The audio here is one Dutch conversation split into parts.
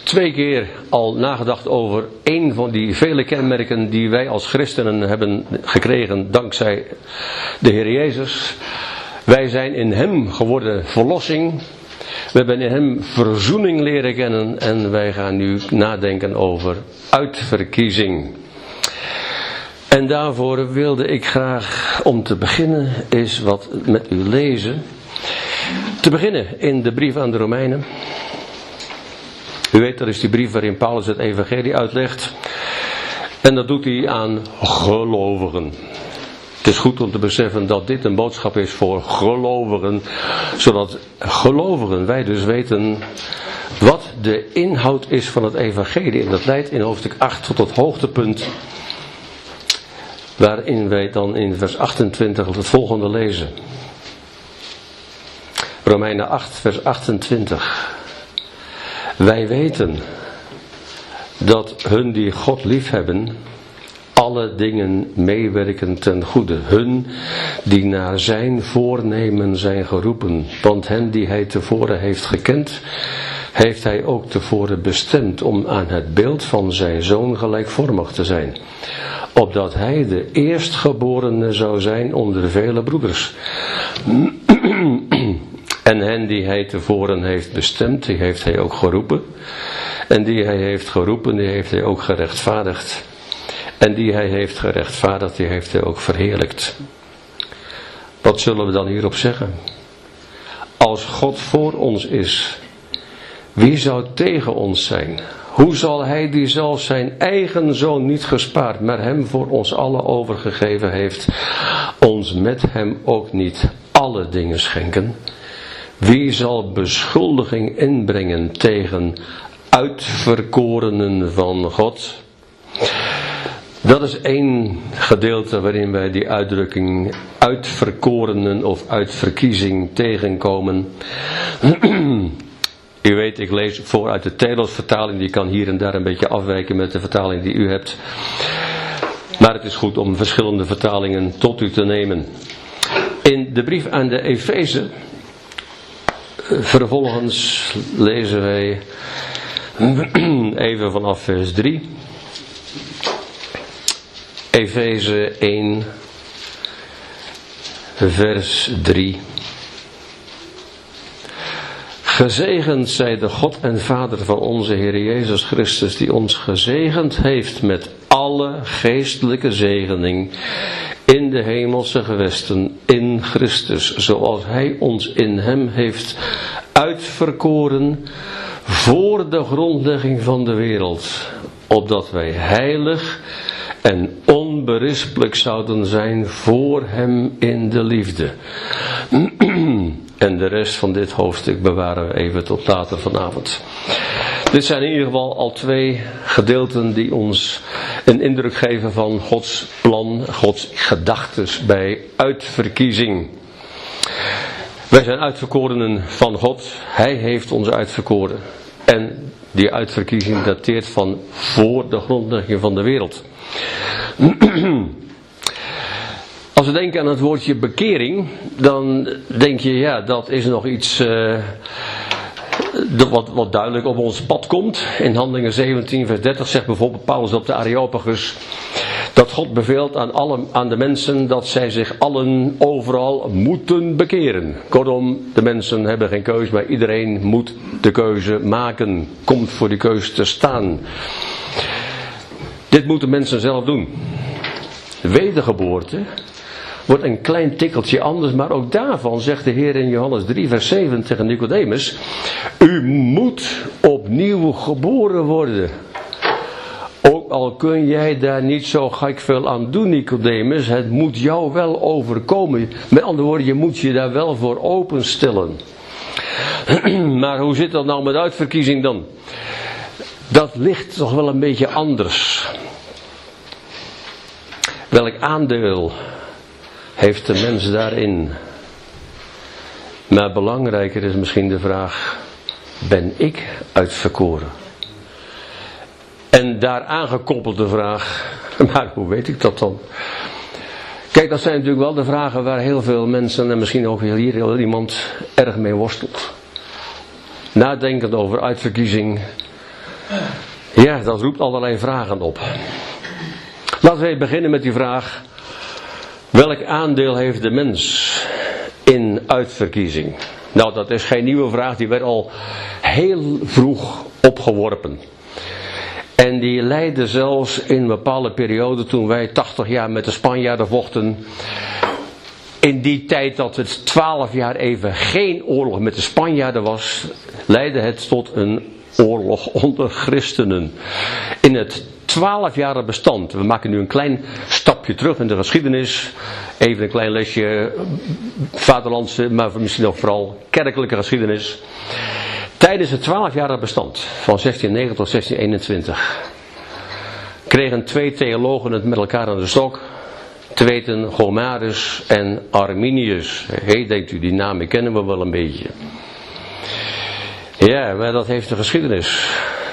2 keer al nagedacht over één van die vele kenmerken die wij als christenen hebben gekregen dankzij de Heer Jezus. Wij zijn in Hem geworden verlossing. We hebben in Hem verzoening leren kennen en wij gaan nu nadenken over uitverkiezing. En daarvoor wilde ik graag, om te beginnen, eens wat met u lezen. Te beginnen in de brief aan de Romeinen. U weet, dat is die brief waarin Paulus het evangelie uitlegt. En dat doet hij aan gelovigen. Het is goed om te beseffen dat dit een boodschap is voor gelovigen. Zodat gelovigen, wij dus weten wat de inhoud is van het evangelie. En dat leidt in hoofdstuk 8 tot het hoogtepunt. Waarin wij dan in vers 28 het volgende lezen. Romeinen 8 vers 28. Wij weten dat hun die God liefhebben, alle dingen meewerken ten goede. Hun die naar zijn voornemen zijn geroepen. Want hen die hij tevoren heeft gekend, heeft hij ook tevoren bestemd om aan het beeld van zijn zoon gelijkvormig te zijn. Opdat hij de eerstgeborene zou zijn onder vele broeders. En hen die hij tevoren heeft bestemd, die heeft hij ook geroepen. En die hij heeft geroepen, die heeft hij ook gerechtvaardigd. En die hij heeft gerechtvaardigd, die heeft hij ook verheerlijkt. Wat zullen we dan hierop zeggen? Als God voor ons is, wie zou tegen ons zijn? Hoe zal hij die zelfs zijn eigen zoon niet gespaard, maar hem voor ons allen overgegeven heeft, ons met hem ook niet alle dingen schenken? Wie zal beschuldiging inbrengen tegen uitverkorenen van God? Dat is één gedeelte waarin wij die uitdrukking uitverkorenen of uitverkiezing tegenkomen. U weet, ik lees voor uit de Telos-vertaling, die kan hier en daar een beetje afwijken met de vertaling die u hebt. Maar het is goed om verschillende vertalingen tot u te nemen. In de brief aan de Efeze, vervolgens lezen wij even vanaf vers 3. Efeze 1, vers 3. Gezegend zij de God en Vader van onze Heer Jezus Christus, die ons gezegend heeft met alle geestelijke zegening in de hemelse gewesten in Christus, zoals Hij ons in Hem heeft uitverkoren voor de grondlegging van de wereld, opdat wij heilig en onberispelijk zouden zijn voor Hem in de liefde. En de rest van dit hoofdstuk bewaren we even tot later vanavond. Dit zijn in ieder geval al 2 gedeelten die ons een indruk geven van Gods plan, Gods gedachtes bij uitverkiezing. Wij zijn uitverkorenen van God. Hij heeft ons uitverkoren. En die uitverkiezing dateert van voor de grondlegging van de wereld. Als we denken aan het woordje bekering, dan denk je, ja, dat is nog iets wat duidelijk op ons pad komt. In Handelingen 17 vers 30 zegt bijvoorbeeld Paulus op de Areopagus dat God beveelt aan de mensen dat zij zich allen overal moeten bekeren. Kortom, de mensen hebben geen keuze, maar iedereen moet de keuze maken, komt voor die keuze te staan. Dit moeten mensen zelf doen. Wedergeboorte wordt een klein tikkeltje anders, maar ook daarvan zegt de Heer in Johannes 3 vers 7 tegen Nicodemus: u moet opnieuw geboren worden. Ook al kun jij daar niet zo gek veel aan doen, Nicodemus, het moet jou wel overkomen. Met andere woorden, je moet je daar wel voor openstellen. Maar hoe zit dat nou met uitverkiezing dan? Dat ligt toch wel een beetje anders. Welk aandeel heeft de mens daarin? Maar belangrijker is misschien de vraag: ben ik uitverkoren? En daaraan gekoppeld de vraag: maar hoe weet ik dat dan? Kijk, dat zijn natuurlijk wel de vragen waar heel veel mensen, en misschien ook hier heel iemand, erg mee worstelt. Nadenkend over uitverkiezing. Ja, dat roept allerlei vragen op. Laten we even beginnen met die vraag: welk aandeel heeft de mens in uitverkiezing? Nou, dat is geen nieuwe vraag, die werd al heel vroeg opgeworpen. En die leidde zelfs in een bepaalde periode, toen wij 80 jaar met de Spanjaarden vochten, in die tijd dat het 12 jaar even geen oorlog met de Spanjaarden was, leidde het tot een oorlog onder christenen. In het 12-jarige bestand, we maken nu een klein stapje terug in de geschiedenis, even een klein lesje vaderlandse, maar misschien ook vooral kerkelijke geschiedenis. Tijdens het 12-jarige bestand van 1690 tot 1621 kregen 2 theologen het met elkaar aan de stok. Te weten Gomarus en Arminius. Denkt u, die namen kennen we wel een beetje. Ja, maar dat heeft de geschiedenis.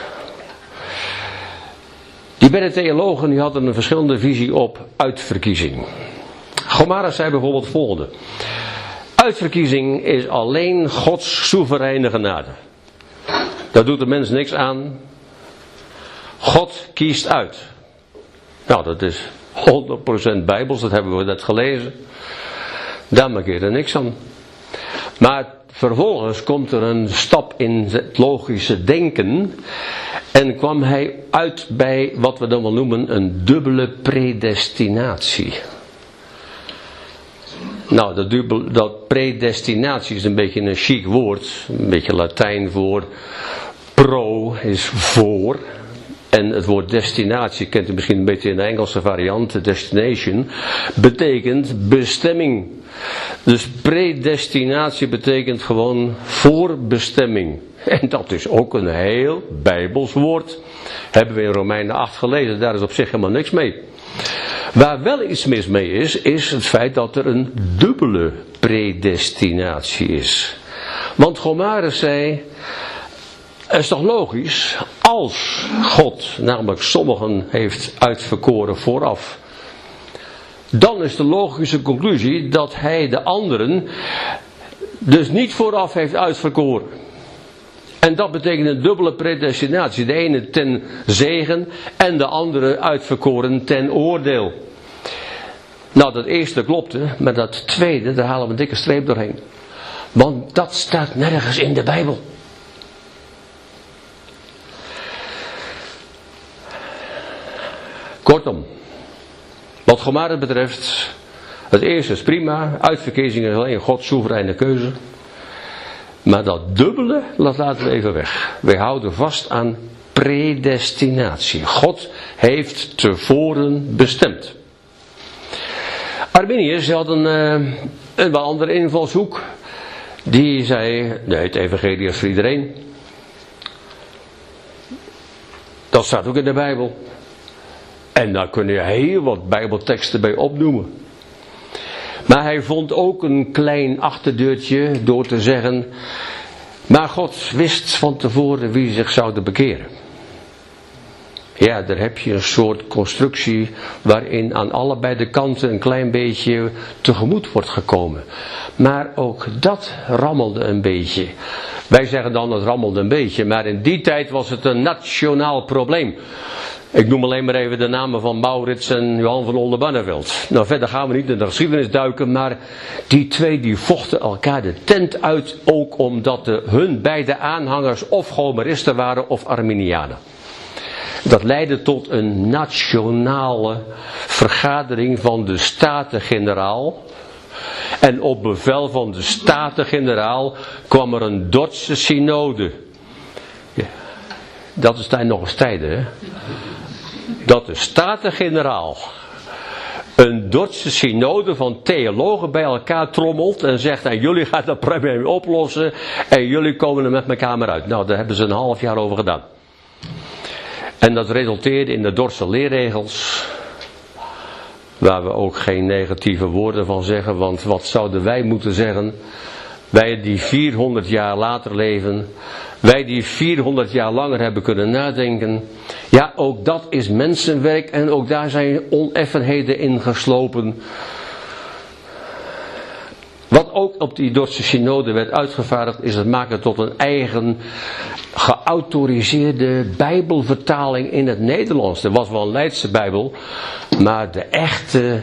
Die beide theologen die hadden een verschillende visie op uitverkiezing. Gomarus zei bijvoorbeeld het volgende: uitverkiezing is alleen Gods soevereine genade. Daar doet de mens niks aan. God kiest uit. Nou, dat is 100% Bijbels, dat hebben we net gelezen. Daar maak je er niks aan. Maar vervolgens komt er een stap in het logische denken. En kwam hij uit bij wat we dan wel noemen een dubbele predestinatie. Nou, dat predestinatie is een beetje een chic woord. Een beetje Latijn voor pro is voor. En het woord destinatie, kent u misschien een beetje in de Engelse variant, destination, betekent bestemming. Dus predestinatie betekent gewoon voorbestemming. En dat is ook een heel Bijbels woord. Hebben we in Romeinen 8 gelezen, daar is op zich helemaal niks mee. Waar wel iets mis mee is het feit dat er een dubbele predestinatie is. Want Gomarus zei: het is toch logisch, als God namelijk sommigen heeft uitverkoren vooraf, dan is de logische conclusie dat hij de anderen dus niet vooraf heeft uitverkoren. En dat betekent een dubbele predestinatie. De ene ten zegen en de andere uitverkoren ten oordeel. Nou, dat eerste klopte, maar dat tweede, daar halen we een dikke streep doorheen. Want dat staat nergens in de Bijbel. Kortom, wat Gomarus betreft, het eerste is prima, uitverkiezing is alleen Gods soevereine keuze. Maar dat dubbele, laten we even weg. Wij houden vast aan predestinatie. God heeft tevoren bestemd. Arminius had een wel andere invalshoek. Die zei, nee, het evangelie is voor iedereen. Dat staat ook in de Bijbel. En daar kun je heel wat Bijbelteksten bij opnoemen. Maar hij vond ook een klein achterdeurtje door te zeggen: maar God wist van tevoren wie zich zouden bekeren. Ja, daar heb je een soort constructie waarin aan allebei de kanten een klein beetje tegemoet wordt gekomen. Maar ook dat rammelde een beetje. Wij zeggen dan het rammelde een beetje, maar in die tijd was het een nationaal probleem. Ik noem alleen maar even de namen van Maurits en Johan van Oldenbarneveld. Nou, verder gaan we niet in de geschiedenis duiken, maar die twee die vochten elkaar de tent uit, ook omdat hun beide aanhangers of Gomaristen waren of Arminianen. Dat leidde tot een nationale vergadering van de Staten-Generaal. En op bevel van de Staten-Generaal kwam er een Dordtse synode. Ja, dat is nog eens tijden, hè? Dat de Staten-Generaal een Dordtse synode van theologen bij elkaar trommelt en zegt: en jullie gaan dat probleem oplossen en jullie komen er met elkaar maar uit. Nou, daar hebben ze een half jaar over gedaan. En dat resulteerde in de Dordtse leerregels, waar we ook geen negatieve woorden van zeggen, want wat zouden wij moeten zeggen? Wij die 400 jaar later leven, wij die 400 jaar langer hebben kunnen nadenken. Ja, ook dat is mensenwerk en ook daar zijn oneffenheden in geslopen. Wat ook op die Dordtse synode werd uitgevaardigd, is het maken tot een eigen geautoriseerde Bijbelvertaling in het Nederlands. Er was wel een Leidse Bijbel, maar de echte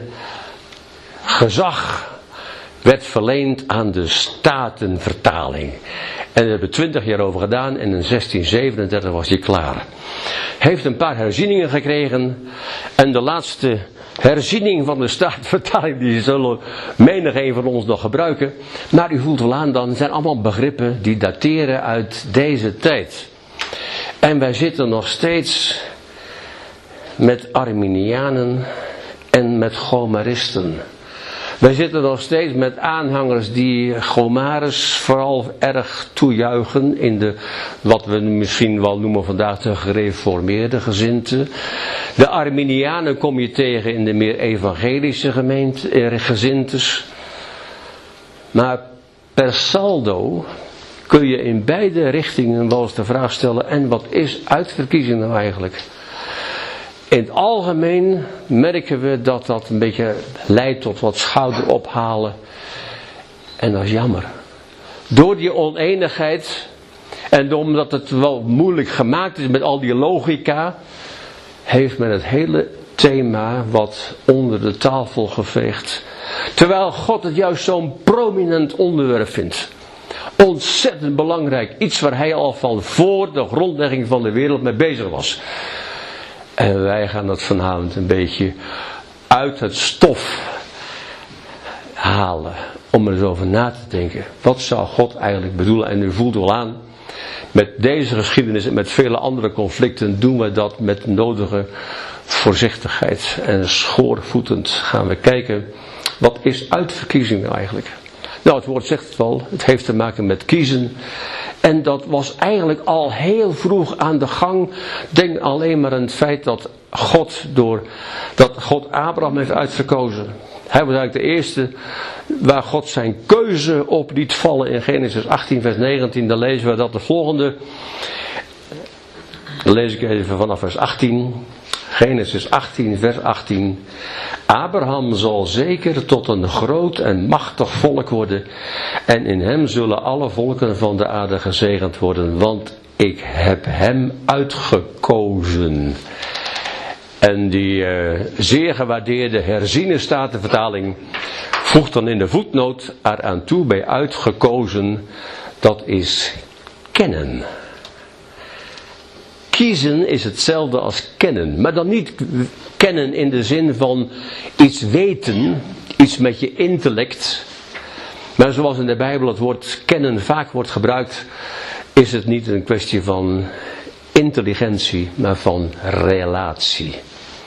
gezag werd verleend aan de Statenvertaling. En daar hebben we 20 jaar over gedaan en in 1637 was hij klaar. Heeft een paar herzieningen gekregen en de laatste herziening van de Statenvertaling, die zullen menig een van ons nog gebruiken. Maar u voelt wel aan, dan zijn allemaal begrippen die dateren uit deze tijd. En wij zitten nog steeds met Arminianen en met Gomaristen. Wij zitten nog steeds met aanhangers die Gomarus vooral erg toejuichen in de, wat we misschien wel noemen vandaag de gereformeerde gezindte. De Arminianen kom je tegen in de meer evangelische gezintes. Maar per saldo kun je in beide richtingen wel eens de vraag stellen, en wat is uitverkiezing nou eigenlijk? In het algemeen merken we dat dat een beetje leidt tot wat schouderophalen. En dat is jammer. Door die oneenigheid en omdat het wel moeilijk gemaakt is met al die logica, heeft men het hele thema wat onder de tafel geveegd. Terwijl God het juist zo'n prominent onderwerp vindt. Ontzettend belangrijk. Iets waar hij al van voor de grondlegging van de wereld mee bezig was. En wij gaan dat vanavond een beetje uit het stof halen. Om er eens over na te denken. Wat zou God eigenlijk bedoelen? En u voelt wel aan. Met deze geschiedenis en met vele andere conflicten doen we dat met nodige voorzichtigheid. En schoorvoetend gaan we kijken. Wat is uitverkiezing nou eigenlijk? Nou, het woord zegt het wel. Het heeft te maken met kiezen. En dat was eigenlijk al heel vroeg aan de gang. Denk alleen maar aan het feit dat God Abraham heeft uitverkozen. Hij was eigenlijk de eerste waar God zijn keuze op liet vallen in Genesis 18 vers 19. Dan lezen we dat de volgende. Dan lees ik even vanaf vers 18. Genesis 18 vers 18. Abraham zal zeker tot een groot en machtig volk worden. En in hem zullen alle volken van de aarde gezegend worden. Want ik heb hem uitgekozen. En die zeer gewaardeerde herziene statenvertaling voegt dan in de voetnoot eraan toe bij uitgekozen. Dat is kennen. Kiezen is hetzelfde als kennen. Maar dan niet kennen in de zin van iets weten. Iets met je intellect. Maar zoals in de Bijbel het woord kennen vaak wordt gebruikt. Is het niet een kwestie van intelligentie. Maar van relatie.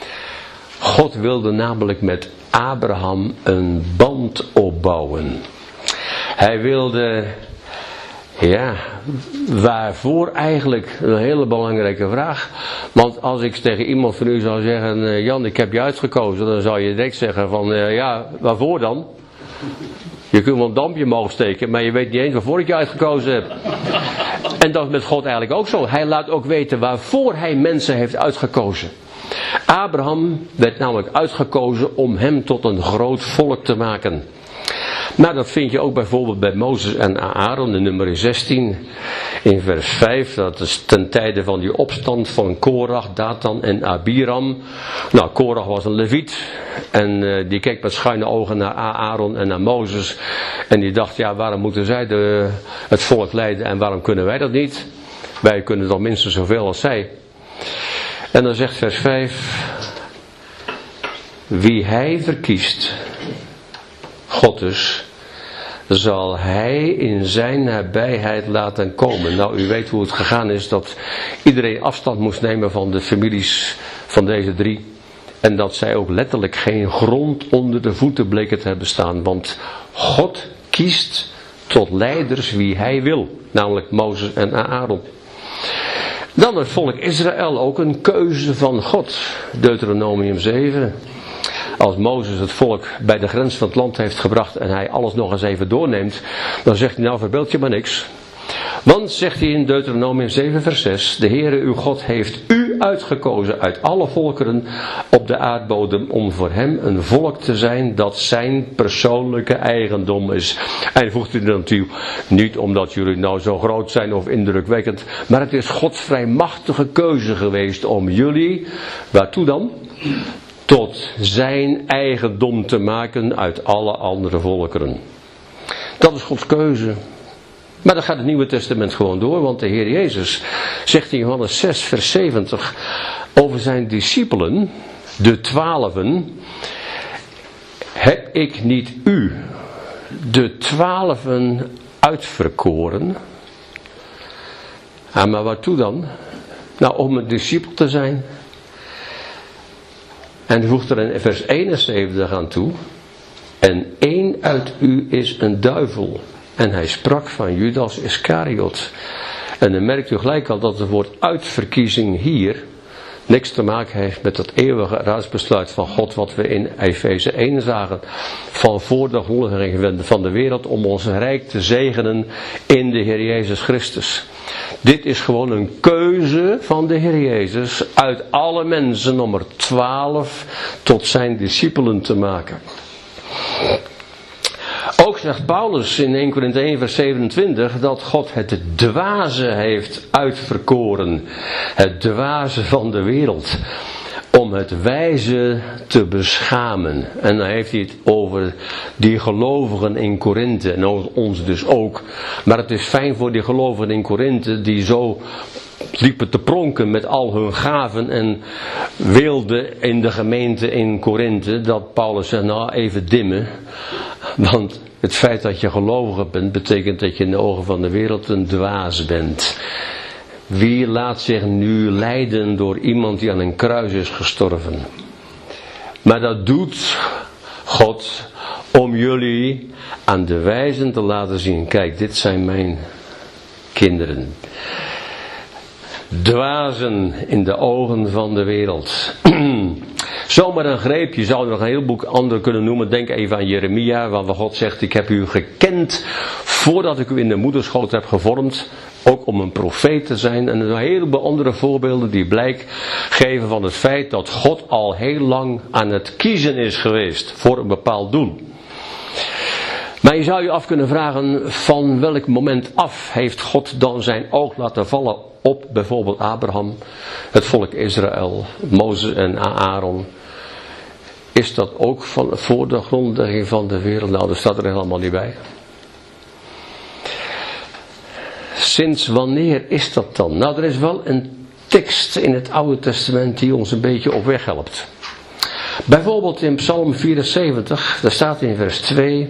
God wilde namelijk met Abraham een band opbouwen. Hij wilde... Ja, waarvoor eigenlijk een hele belangrijke vraag. Want als ik tegen iemand van u zou zeggen, Jan, ik heb je uitgekozen, dan zou je direct zeggen van, ja, waarvoor dan? Je kunt wel een dampje omhoog steken, maar je weet niet eens waarvoor ik je uitgekozen heb. En dat is met God eigenlijk ook zo. Hij laat ook weten waarvoor hij mensen heeft uitgekozen. Abraham werd namelijk uitgekozen om hem tot een groot volk te maken. Maar dat vind je ook bijvoorbeeld bij Mozes en Aaron in nummer 16 in vers 5. Dat is ten tijde van die opstand van Korach, Datan en Abiram. Nou, Korach was een leviet en die keek met schuine ogen naar Aaron en naar Mozes. En die dacht, ja, waarom moeten zij het volk leiden en waarom kunnen wij dat niet? Wij kunnen toch minstens zoveel als zij. En dan zegt vers 5, wie hij verkiest, God dus, zal hij in zijn nabijheid laten komen. Nou, u weet hoe het gegaan is, dat iedereen afstand moest nemen van de families van deze drie. En dat zij ook letterlijk geen grond onder de voeten bleken te hebben staan. Want God kiest tot leiders wie hij wil. Namelijk Mozes en Aaron. Dan het volk Israël, ook een keuze van God. Deuteronomium 7. Als Mozes het volk bij de grens van het land heeft gebracht en hij alles nog eens even doorneemt, dan zegt hij, nou, verbeeld je maar niks. Want, zegt hij in Deuteronomium 7 vers 6, de Heere uw God heeft u uitgekozen uit alle volkeren op de aardbodem om voor hem een volk te zijn dat zijn persoonlijke eigendom is. En hij voegt u er natuurlijk niet omdat jullie nou zo groot zijn of indrukwekkend, maar het is Gods vrijmachtige keuze geweest om jullie, waartoe dan? Tot zijn eigendom te maken uit alle andere volkeren. Dat is Gods keuze. Maar dan gaat het Nieuwe Testament gewoon door, want de Heer Jezus zegt in Johannes 6 vers 70 over zijn discipelen, de 12, heb ik niet u, de 12 uitverkoren? Ah, maar waartoe dan? Nou, om een discipel te zijn. En hij voegt er in vers 71 aan toe, en één uit u is een duivel. En hij sprak van Judas Iscariot. En dan merkt u gelijk al dat het woord uitverkiezing hier niks te maken heeft met dat eeuwige raadsbesluit van God wat we in Efeze 1 zagen. Van voor de grondlegging van de wereld om ons rijk te zegenen in de Heer Jezus Christus. Dit is gewoon een keuze van de Heer Jezus uit alle mensen om er 12 tot zijn discipelen te maken. Ook zegt Paulus in 1 Korinthe 1 vers 27 dat God het dwaze heeft uitverkoren. Het dwaze van de wereld. Om het wijze te beschamen. En dan heeft hij het over die gelovigen in Korinthe. En ons dus ook. Maar het is fijn voor die gelovigen in Korinthe die zo liepen te pronken met al hun gaven en weelden in de gemeente in Korinthe. Dat Paulus zegt, nou even dimmen. Want het feit dat je gelovige bent, betekent dat je in de ogen van de wereld een dwaas bent. Wie laat zich nu leiden door iemand die aan een kruis is gestorven? Maar dat doet God om jullie aan de wijzen te laten zien. Kijk, dit zijn mijn kinderen. Dwazen in de ogen van de wereld. Zomaar een greep, je zou er nog een heel boek andere kunnen noemen. Denk even aan Jeremia, waar God zegt, ik heb u gekend voordat ik u in de moederschoot heb gevormd. Ook om een profeet te zijn. En een heleboel andere voorbeelden die blijk geven van het feit dat God al heel lang aan het kiezen is geweest voor een bepaald doel. Maar je zou je af kunnen vragen, van welk moment af heeft God dan zijn oog laten vallen op bijvoorbeeld Abraham, het volk Israël, Mozes en Aaron? Is dat ook voor de grondlegging van de wereld? Nou, dat staat er helemaal niet bij. Sinds wanneer is dat dan? Nou, er is wel een tekst in het Oude Testament die ons een beetje op weg helpt. Bijvoorbeeld in Psalm 74, daar staat in vers 2...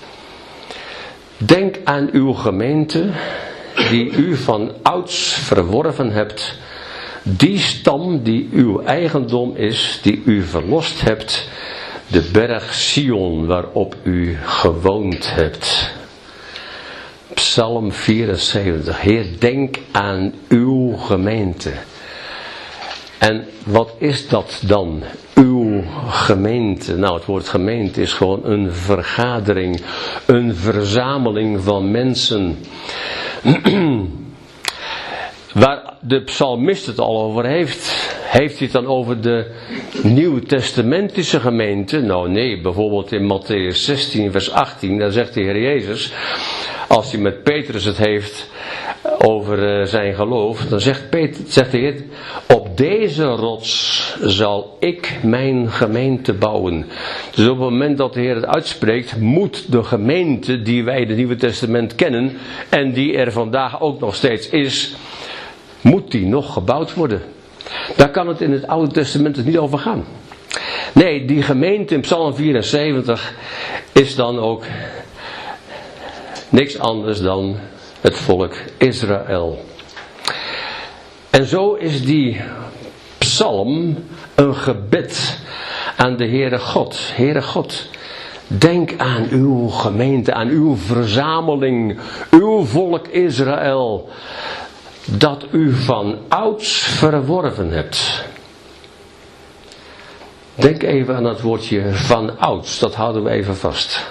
Denk aan uw gemeente, die u van ouds verworven hebt, die stam die uw eigendom is, die u verlost hebt, de berg Sion waarop u gewoond hebt. Psalm 74, Heer, denk aan uw gemeente. En wat is dat dan, uw gemeente? Nou, het woord gemeente is gewoon een vergadering, een verzameling van mensen. Waar de psalmist het al over heeft hij het dan over de nieuwtestamentische gemeente? Nou nee, bijvoorbeeld in Mattheüs 16 vers 18, daar zegt de Heer Jezus, als hij met Petrus het heeft over zijn geloof, dan zegt de Heer, op deze rots zal ik mijn gemeente bouwen. Dus op het moment dat de Heer het uitspreekt, moet de gemeente die wij in het Nieuwe Testament kennen en die er vandaag ook nog steeds is, moet die nog gebouwd worden. Daar kan het in het Oude Testament dus niet over gaan. Nee, die gemeente in Psalm 74 is dan ook niks anders dan het volk Israël. En zo is die psalm een gebed aan de Heere God. Heere God, denk aan uw gemeente, aan uw verzameling, uw volk Israël, dat u van ouds verworven hebt. Denk even aan dat woordje van ouds, dat houden we even vast.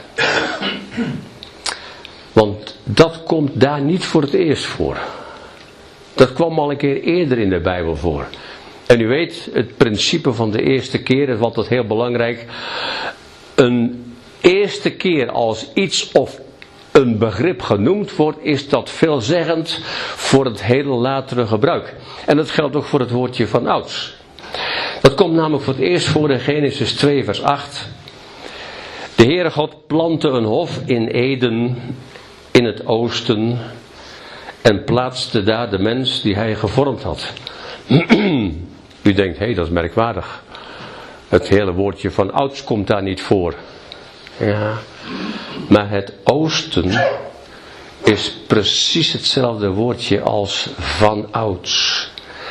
Want dat komt daar niet voor het eerst voor. Dat kwam al een keer eerder in de Bijbel voor. En u weet, het principe van de eerste keer is altijd heel belangrijk. Een eerste keer als iets of een begrip genoemd wordt, is dat veelzeggend voor het hele latere gebruik. En dat geldt ook voor het woordje van ouds. Dat komt namelijk voor het eerst voor in Genesis 2 vers 8. De Heere God plantte een hof in Eden in het oosten en plaatste daar de mens die hij gevormd had. U denkt, hé, dat is merkwaardig. Het hele woordje van ouds komt daar niet voor. Ja, maar het oosten is precies hetzelfde woordje als van ouds.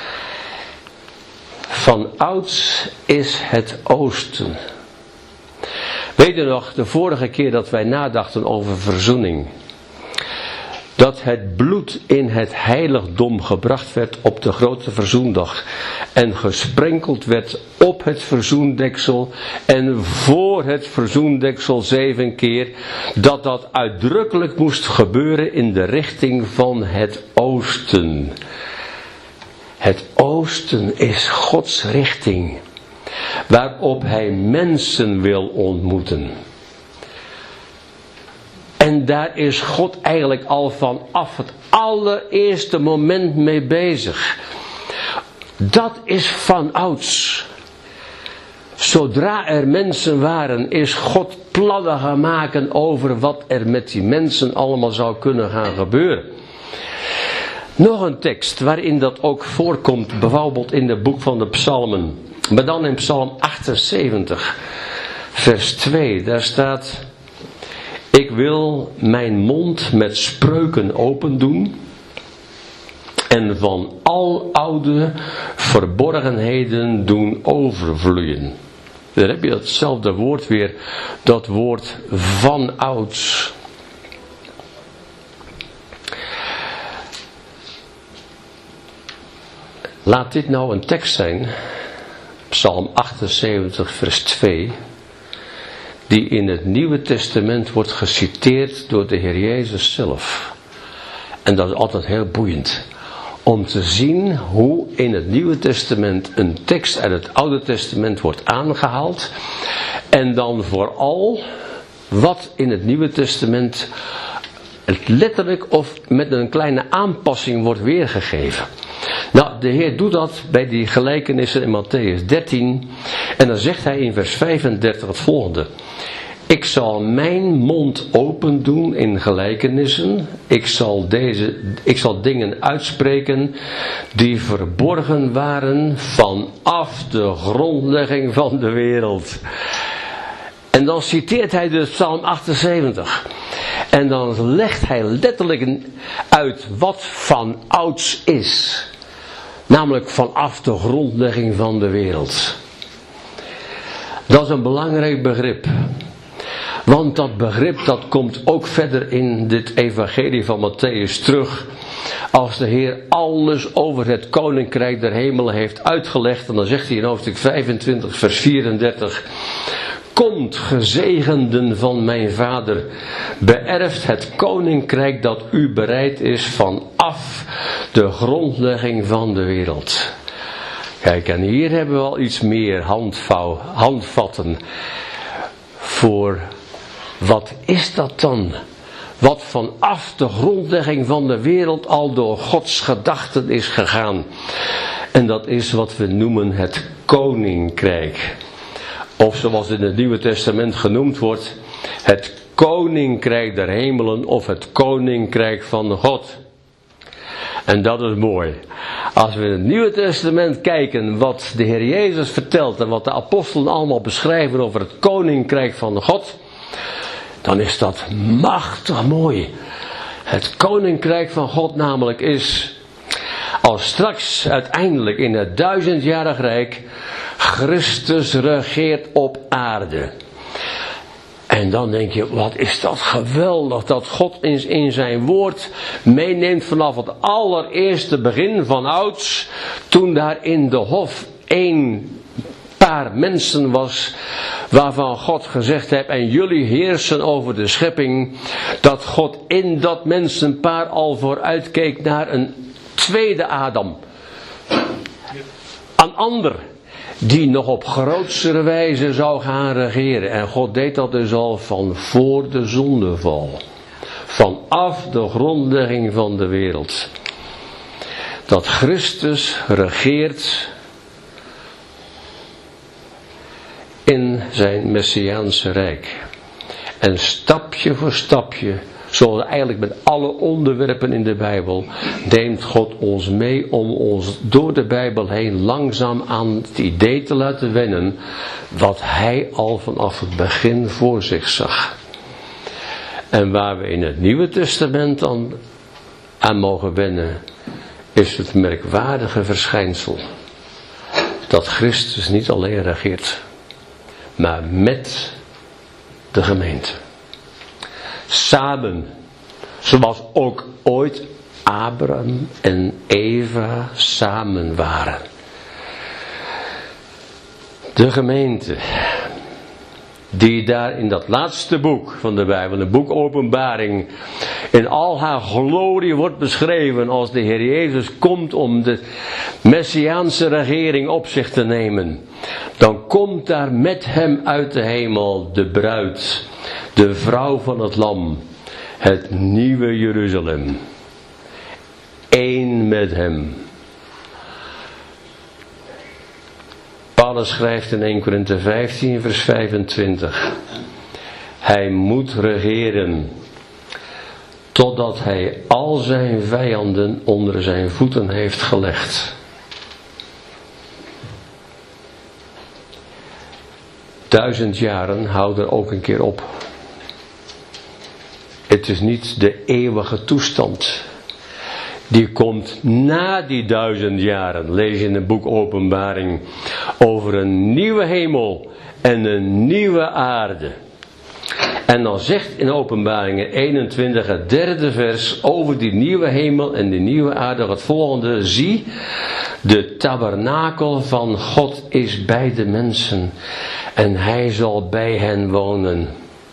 Van ouds is het oosten. Weet u nog, de vorige keer dat wij nadachten over verzoening, dat het bloed in het heiligdom gebracht werd op de grote verzoendag en gesprenkeld werd op het verzoendeksel en voor het verzoendeksel 7 keer, dat uitdrukkelijk moest gebeuren in de richting van het oosten. Het oosten is Gods richting, waarop hij mensen wil ontmoeten. En daar is God eigenlijk al vanaf het allereerste moment mee bezig. Dat is van ouds. Zodra er mensen waren, is God plannen gaan maken over wat er met die mensen allemaal zou kunnen gaan gebeuren. Nog een tekst waarin dat ook voorkomt, bijvoorbeeld in het boek van de Psalmen. Maar dan in Psalm 78, vers 2, daar staat: ik wil mijn mond met spreuken open doen en van al oude verborgenheden doen overvloeien. Daar heb je hetzelfde woord weer, dat woord van ouds. Laat dit nou een tekst zijn, Psalm 78 vers 2, die in het Nieuwe Testament wordt geciteerd door de Heer Jezus zelf. En dat is altijd heel boeiend. Om te zien hoe in het Nieuwe Testament een tekst uit het Oude Testament wordt aangehaald. En dan vooral wat in het Nieuwe Testament het letterlijk of met een kleine aanpassing wordt weergegeven. Nou, de Heer doet dat bij die gelijkenissen in Mattheüs 13. En dan zegt hij in vers 35 het volgende: ik zal mijn mond open doen in gelijkenissen. Ik zal dingen uitspreken die verborgen waren vanaf de grondlegging van de wereld. En dan citeert hij dus Psalm 78. En dan legt hij letterlijk uit wat van ouds is. Namelijk vanaf de grondlegging van de wereld. Dat is een belangrijk begrip. Want dat begrip dat komt ook verder in dit evangelie van Mattheüs terug. Als de Heer alles over het koninkrijk der hemelen heeft uitgelegd. En dan zegt hij in hoofdstuk 25 vers 34. Komt gezegenden van mijn vader, beërft het koninkrijk dat u bereid is vanaf de grondlegging van de wereld. Kijk, en hier hebben we al iets meer handvatten voor wat is dat dan? Wat vanaf de grondlegging van de wereld al door Gods gedachten is gegaan. En dat is wat we noemen het koninkrijk. Of zoals in het Nieuwe Testament genoemd wordt, het koninkrijk der hemelen of het koninkrijk van God. En dat is mooi. Als we in het Nieuwe Testament kijken wat de Heer Jezus vertelt en wat de apostelen allemaal beschrijven over het koninkrijk van God, dan is dat machtig mooi. Het koninkrijk van God namelijk is, als straks uiteindelijk in het 1000-jarig rijk Christus regeert op aarde. En dan denk je, wat is dat geweldig dat God in zijn woord meeneemt vanaf het allereerste begin van ouds. Toen daar in de hof 1 paar mensen was waarvan God gezegd heeft, en jullie heersen over de schepping. Dat God in dat mensenpaar al vooruitkeek naar een tweede Adam. een ander die nog op grootsere wijze zou gaan regeren. En God deed dat dus al van voor de zondeval. Vanaf de grondlegging van de wereld. Dat Christus regeert in zijn Messiaanse rijk. En stapje voor stapje, zoals eigenlijk met alle onderwerpen in de Bijbel, neemt God ons mee om ons door de Bijbel heen langzaam aan het idee te laten wennen wat Hij al vanaf het begin voor zich zag. En waar we in het Nieuwe Testament aan mogen wennen, is het merkwaardige verschijnsel dat Christus niet alleen regeert, maar met de gemeente. Samen, zoals ook ooit Abraham en Eva samen waren. De gemeente, die daar in dat laatste boek van de Bijbel, het boek Openbaring, in al haar glorie wordt beschreven als de Heer Jezus komt om de Messiaanse regering op zich te nemen. Dan komt daar met hem uit de hemel de bruid, de vrouw van het lam, het nieuwe Jeruzalem. Eén met hem. Paulus schrijft in 1 Korinthe 15 vers 25. Hij moet regeren totdat hij al zijn vijanden onder zijn voeten heeft gelegd. Duizend jaren houden ook een keer op. Het is niet de eeuwige toestand. Die komt na die 1000 jaren. Lees je in het boek Openbaring over een nieuwe hemel en een nieuwe aarde. En dan zegt in Openbaringen 21 het derde vers over die nieuwe hemel en die nieuwe aarde het volgende. Zie, de tabernakel van God is bij de mensen en hij zal bij hen wonen.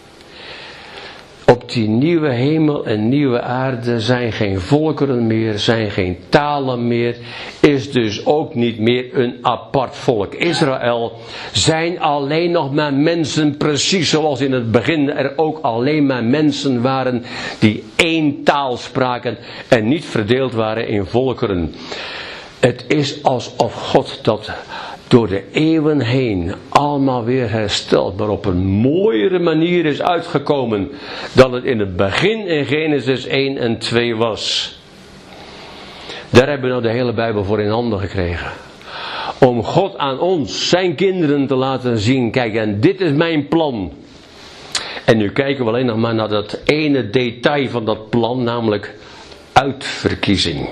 Op die nieuwe hemel en nieuwe aarde zijn geen volkeren meer, zijn geen talen meer, is dus ook niet meer een apart volk. Israël zijn alleen nog maar mensen, precies zoals in het begin er ook alleen maar mensen waren die één taal spraken en niet verdeeld waren in volkeren. Het is alsof God dat door de eeuwen heen allemaal weer hersteld, maar op een mooiere manier is uitgekomen dan het in het begin in Genesis 1 en 2 was. Daar hebben we nou de hele Bijbel voor in handen gekregen. Om God aan ons, zijn kinderen, te laten zien, kijk, en dit is mijn plan. En nu kijken we alleen nog maar naar dat ene detail van dat plan, namelijk uitverkiezing.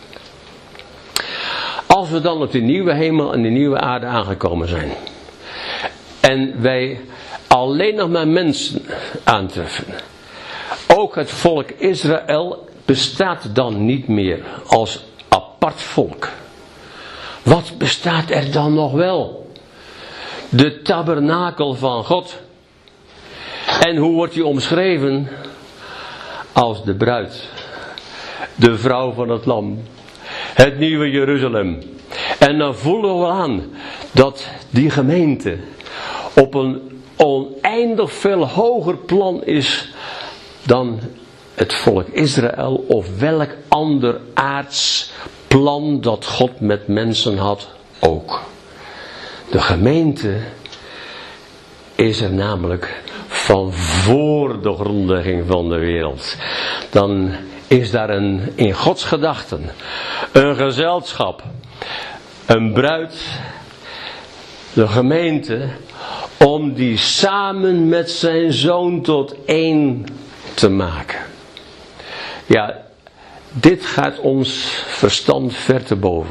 Als we dan op die nieuwe hemel en die nieuwe aarde aangekomen zijn. En wij alleen nog maar mensen aantreffen. Ook het volk Israël bestaat dan niet meer als apart volk. Wat bestaat er dan nog wel? De tabernakel van God. En hoe wordt die omschreven? Als de bruid. De vrouw van het lam. Het nieuwe Jeruzalem. En dan voelen we aan dat die gemeente op een oneindig veel hoger plan is dan het volk Israël of welk ander aards plan dat God met mensen had ook. De gemeente is er namelijk van voor de grondlegging van de wereld. Dan is daar in Gods gedachten een gezelschap, een bruid, de gemeente, om die samen met zijn zoon tot één te maken. Ja, dit gaat ons verstand ver te boven.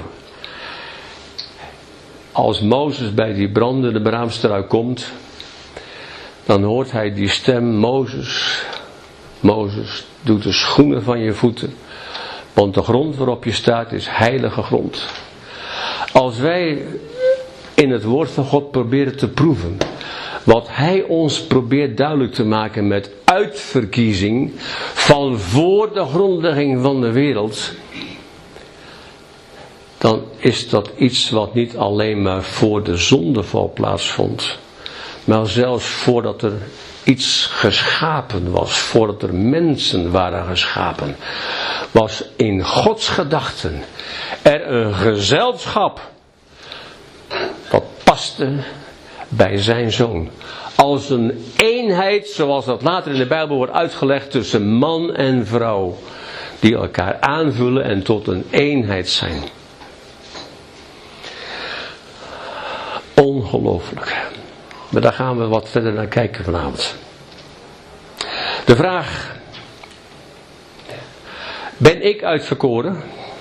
Als Mozes bij die brandende braamstruik komt, dan hoort hij die stem: Mozes, Mozes, doe de schoenen van je voeten, want de grond waarop je staat is heilige grond. Als wij in het woord van God proberen te proeven wat hij ons probeert duidelijk te maken met uitverkiezing van voor de grondlegging van de wereld, dan is dat iets wat niet alleen maar voor de zondeval plaatsvond, maar zelfs voordat er iets geschapen was, voordat er mensen waren geschapen, was in Gods gedachten er een gezelschap dat paste bij zijn zoon. Als een eenheid, zoals dat later in de Bijbel wordt uitgelegd, tussen man en vrouw, die elkaar aanvullen en tot een eenheid zijn. Ongelooflijk. Maar daar gaan we wat verder naar kijken vanavond. De vraag: ben ik uitverkoren?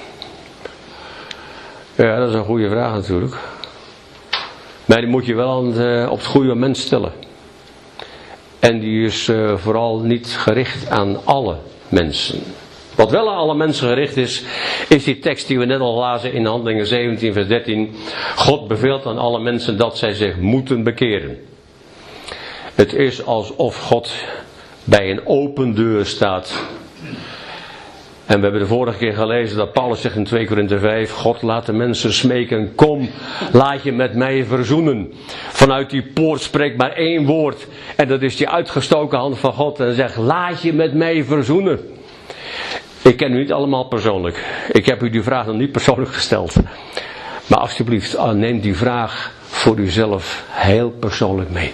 Ja, dat is een goede vraag natuurlijk. Maar die moet je wel op het goede moment stellen. En die is vooral niet gericht aan alle mensen. Wat wel aan alle mensen gericht is, is die tekst die we net al lazen in Handelingen 17 vers 13. God beveelt aan alle mensen dat zij zich moeten bekeren. Het is alsof God bij een open deur staat. En we hebben de vorige keer gelezen dat Paulus zegt in 2 Korinthe 5, God laat de mensen smeken, kom, laat je met mij verzoenen. Vanuit die poort spreekt maar één woord. En dat is die uitgestoken hand van God. En hij zegt, laat je met mij verzoenen. Ik ken u niet allemaal persoonlijk. Ik heb u die vraag nog niet persoonlijk gesteld. Maar alsjeblieft, neem die vraag voor uzelf heel persoonlijk mee.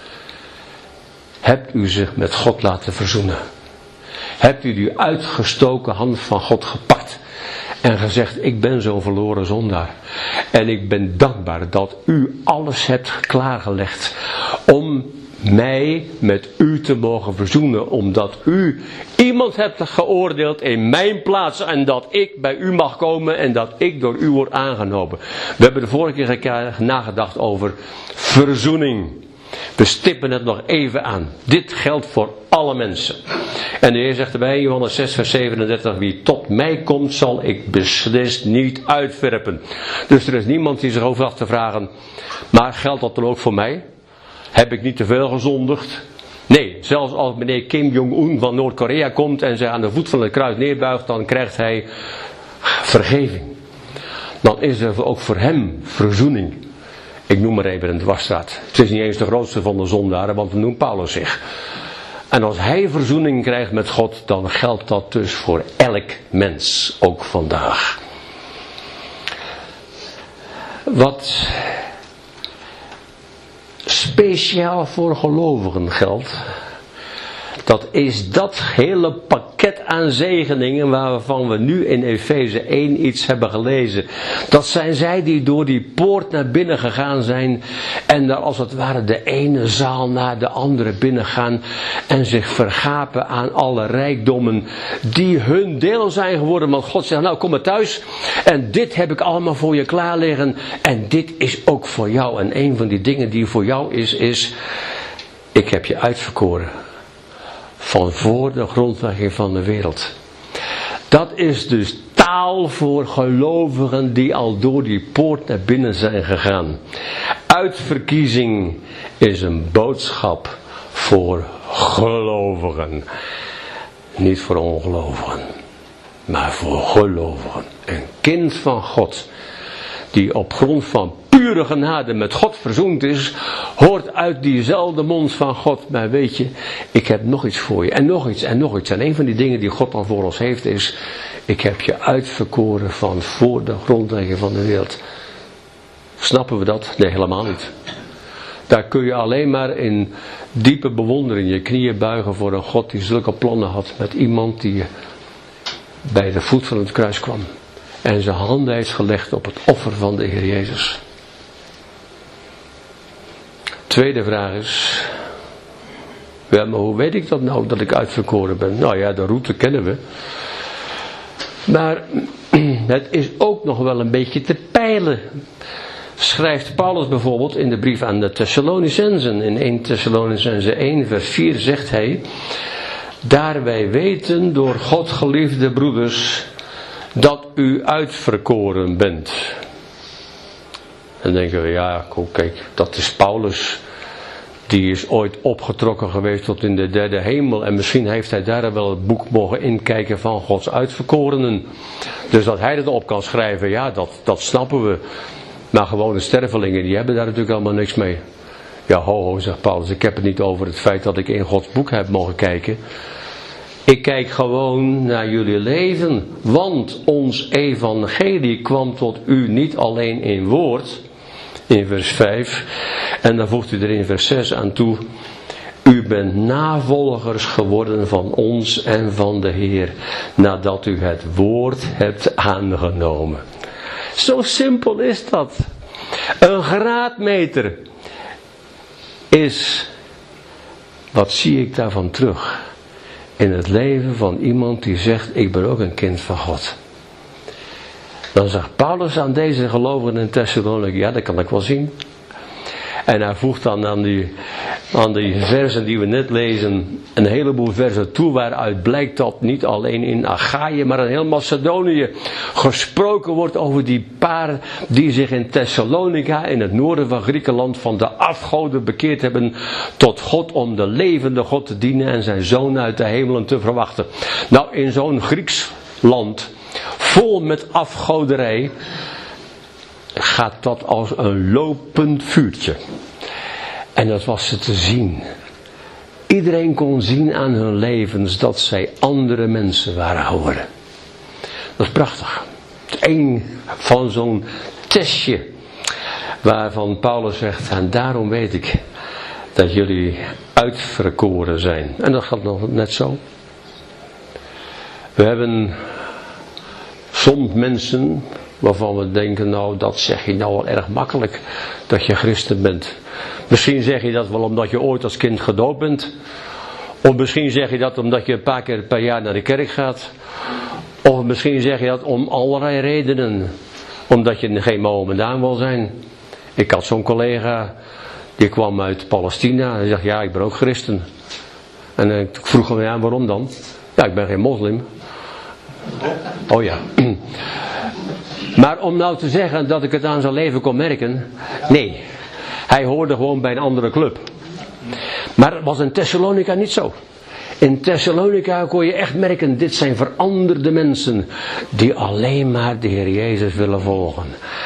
Hebt u zich met God laten verzoenen? Hebt u die uitgestoken hand van God gepakt en gezegd, ik ben zo'n verloren zondaar. En ik ben dankbaar dat u alles hebt klaargelegd om mij met u te mogen verzoenen. Omdat u iemand hebt geoordeeld in mijn plaats en dat ik bij u mag komen en dat ik door u word aangenomen. We hebben de vorige keer nagedacht over verzoening. We stippen het nog even aan. Dit geldt voor alle mensen. En de Heer zegt erbij in Johannes 6 vers 37. Wie tot mij komt zal ik beslist niet uitwerpen. Dus er is niemand die zich over af te vragen. Maar geldt dat dan ook voor mij? Heb ik niet te veel gezondigd? Nee, zelfs als meneer Kim Jong-un van Noord-Korea komt en zich aan de voet van het kruis neerbuigt, dan krijgt hij vergeving. Dan is er ook voor hem verzoening. Ik noem maar even een dwarsstraat. Het is niet eens de grootste van de zondaren, want we noemen Paulus zich. En als hij verzoening krijgt met God, dan geldt dat dus voor elk mens, ook vandaag. Wat speciaal voor gelovigen geldt, dat is dat hele pakket aan zegeningen waarvan we nu in Efeze 1 iets hebben gelezen. Dat zijn zij die door die poort naar binnen gegaan zijn en daar als het ware de ene zaal naar de andere binnengaan en zich vergapen aan alle rijkdommen die hun deel zijn geworden. Want God zegt, nou kom maar thuis en dit heb ik allemaal voor je klaar liggen en dit is ook voor jou. En een van die dingen die voor jou is, ik heb je uitverkoren. Van voor de grondlegging van de wereld. Dat is dus taal voor gelovigen die al door die poort naar binnen zijn gegaan. Uitverkiezing is een boodschap voor gelovigen. Niet voor ongelovigen, maar voor gelovigen. Een kind van God, die op grond van pure genade met God verzoend is, hoort uit diezelfde mond van God, maar weet je, ik heb nog iets voor je, en nog iets, en nog iets. En een van die dingen die God dan voor ons heeft is, ik heb je uitverkoren van voor de grondlegging van de wereld. Snappen we dat? Nee, helemaal niet. Daar kun je alleen maar in diepe bewondering je knieën buigen voor een God die zulke plannen had met iemand die bij de voet van het kruis kwam. En zijn handen heeft gelegd op het offer van de Heer Jezus. Tweede vraag is, ja, maar hoe weet ik dat nou, dat ik uitverkoren ben? Nou ja, de route kennen we. Maar het is ook nog wel een beetje te peilen. Schrijft Paulus bijvoorbeeld in de brief aan de Thessalonicenzen. In 1 Thessalonicenzen 1 vers 4 zegt hij, daar wij weten door God geliefde broeders, dat u uitverkoren bent. En dan denken we, ja, kijk, dat is Paulus die is ooit opgetrokken geweest tot in de derde hemel. En misschien heeft hij daar wel het boek mogen inkijken van Gods uitverkorenen. Dus dat hij erop kan schrijven, ja, dat snappen we. Maar gewone stervelingen, die hebben daar natuurlijk allemaal niks mee. Ja, ho, zegt Paulus, ik heb het niet over het feit dat ik in Gods boek heb mogen kijken. Ik kijk gewoon naar jullie leven, want ons evangelie kwam tot u niet alleen in woord, in vers 5, en dan voegt u er in vers 6 aan toe, u bent navolgers geworden van ons en van de Heer, nadat u het woord hebt aangenomen. Zo simpel is dat. Een graadmeter is, wat zie ik daarvan terug? In het leven van iemand die zegt, ik ben ook een kind van God. Dan zegt Paulus aan deze gelovigen in Thessalonica, ja, dat kan ik wel zien. En hij voegt dan aan die versen die we net lezen, een heleboel versen toe, waaruit blijkt dat niet alleen in Achaïe, maar in heel Macedonië gesproken wordt over die paar die zich in Thessalonica, in het noorden van Griekenland, van de afgoden bekeerd hebben tot God, om de levende God te dienen en zijn zoon uit de hemelen te verwachten. Nou, in zo'n Grieks land, vol met afgoderij, gaat dat als een lopend vuurtje. En dat was ze te zien. Iedereen kon zien aan hun levens dat zij andere mensen waren geworden. Dat is prachtig. Het is een van zo'n testje waarvan Paulus zegt, en daarom weet ik dat jullie uitverkoren zijn. En dat gaat nog net zo. We hebben soms mensen waarvan we denken, nou, dat zeg je nou wel erg makkelijk, dat je christen bent. Misschien zeg je dat wel omdat je ooit als kind gedoopt bent. Of misschien zeg je dat omdat je een paar keer per jaar naar de kerk gaat. Of misschien zeg je dat om allerlei redenen. Omdat je geen Mohammedaan wil zijn. Ik had zo'n collega, die kwam uit Palestina. En die zegt, ja, ik ben ook christen. En ik vroeg hem, ja, waarom dan? Ja, ik ben geen moslim. Oh ja. Maar om nou te zeggen dat ik het aan zijn leven kon merken, nee. Hij hoorde gewoon bij een andere club. Maar het was in Thessalonica niet zo. In Thessalonica kon je echt merken, dit zijn veranderde mensen die alleen maar de Heer Jezus willen volgen.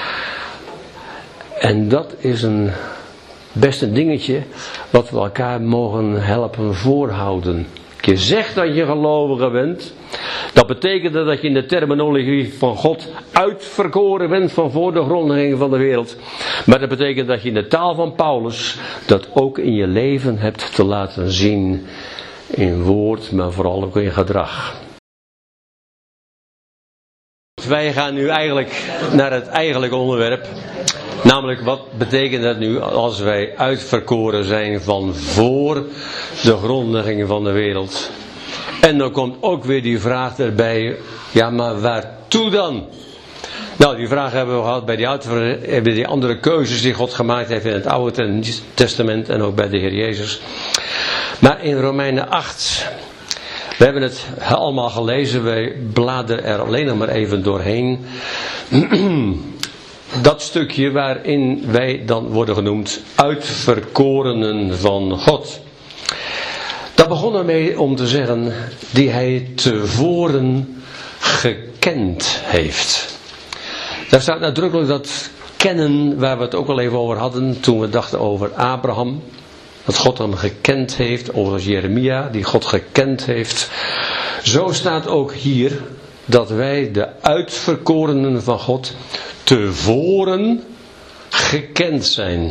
En dat is best een dingetje wat we elkaar mogen helpen voorhouden. Je zegt dat je gelovige bent. Dat betekent dat je in de terminologie van God uitverkoren bent van voor de grondlegging van de wereld. Maar dat betekent dat je in de taal van Paulus dat ook in je leven hebt te laten zien. In woord, maar vooral ook in gedrag. Wij gaan nu eigenlijk naar het eigenlijke onderwerp. Namelijk, wat betekent dat nu als wij uitverkoren zijn van voor de grondlegging van de wereld? En dan komt ook weer die vraag erbij, ja, maar waartoe dan? Nou, die vraag hebben we gehad bij die andere keuzes die God gemaakt heeft in het Oude Testament en ook bij de Heer Jezus. Maar in Romeinen 8, we hebben het allemaal gelezen, wij bladeren er alleen nog maar even doorheen. Dat stukje waarin wij dan worden genoemd uitverkorenen van God. Daar begon ermee om te zeggen, die hij tevoren gekend heeft. Daar staat nadrukkelijk dat kennen, waar we het ook al even over hadden, toen we dachten over Abraham. Dat God hem gekend heeft, of Jeremia, die God gekend heeft. Zo staat ook hier, dat wij de uitverkorenen van God tevoren gekend zijn.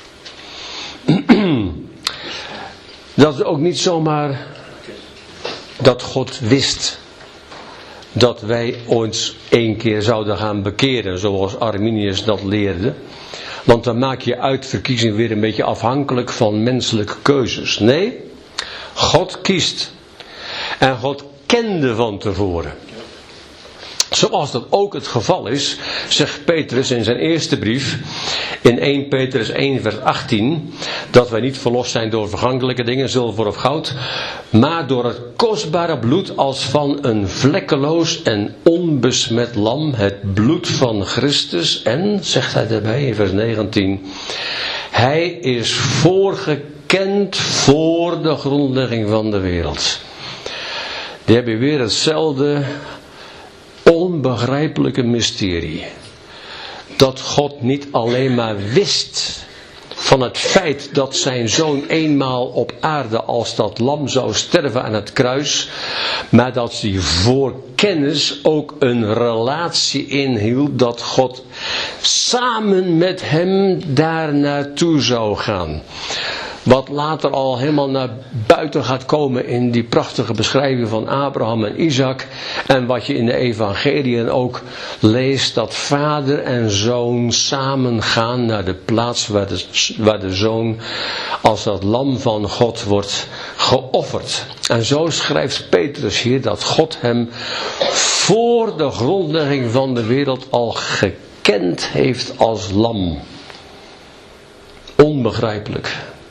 Dat is ook niet zomaar dat God wist dat wij ons één keer zouden gaan bekeren, zoals Arminius dat leerde. Want dan maak je uitverkiezing weer een beetje afhankelijk van menselijke keuzes. Nee, God kiest. En God kende van tevoren. Zoals dat ook het geval is, zegt Petrus in zijn eerste brief, in 1 Petrus 1 vers 18, dat wij niet verlost zijn door vergankelijke dingen, zilver of goud, maar door het kostbare bloed als van een vlekkeloos en onbesmet lam, het bloed van Christus. En, zegt hij daarbij in vers 19, hij is voorgekend gekend voor de grondlegging van de wereld. Die hebben weer hetzelfde onbegrijpelijke mysterie. Dat God niet alleen maar wist van het feit dat zijn zoon eenmaal op aarde als dat lam zou sterven aan het kruis, maar dat hij voor kennis ook een relatie inhield dat God samen met hem daar naartoe zou gaan. Wat later al helemaal naar buiten gaat komen in die prachtige beschrijving van Abraham en Isaac. En wat je in de evangeliën ook leest, dat vader en zoon samen gaan naar de plaats waar de zoon als dat lam van God wordt geofferd. En zo schrijft Petrus hier dat God hem voor de grondlegging van de wereld al gekend heeft als lam. Onbegrijpelijk.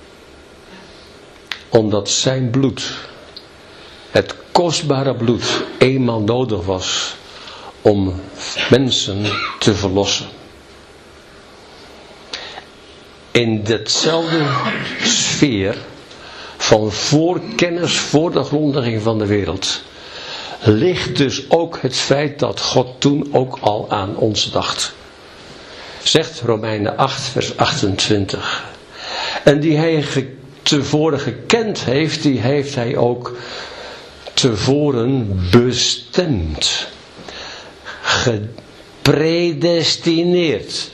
Omdat zijn bloed, het kostbare bloed, eenmaal nodig was om mensen te verlossen. In datzelfde sfeer van voorkennis voor de grondlegging van de wereld ligt dus ook het feit dat God toen ook al aan ons dacht. Zegt Romeinen 8 vers 28. En die hij tevoren gekend heeft, die heeft hij ook tevoren bestemd. Gepredestineerd.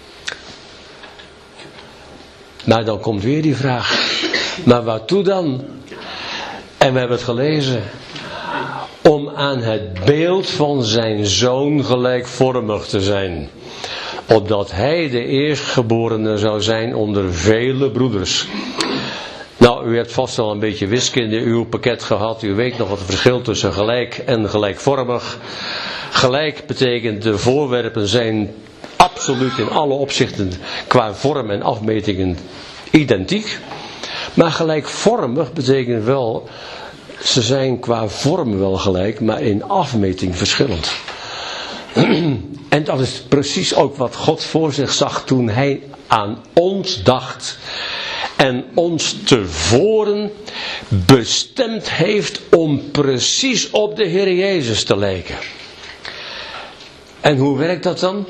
Maar dan komt weer die vraag. Maar waartoe dan? En we hebben het gelezen. Om aan het beeld van zijn zoon gelijkvormig te zijn. Opdat hij de eerstgeborene zou zijn onder vele broeders. Nou, u hebt vast wel een beetje wiskunde in uw pakket gehad. U weet nog wat het verschil tussen gelijk en gelijkvormig. Gelijk betekent de voorwerpen zijn absoluut in alle opzichten qua vorm en afmetingen identiek. Maar gelijkvormig betekent wel, ze zijn qua vorm wel gelijk, maar in afmeting verschillend. En dat is precies ook wat God voor zich zag toen hij aan ons dacht. En ons tevoren bestemd heeft om precies op de Heer Jezus te lijken. En hoe werkt dat dan?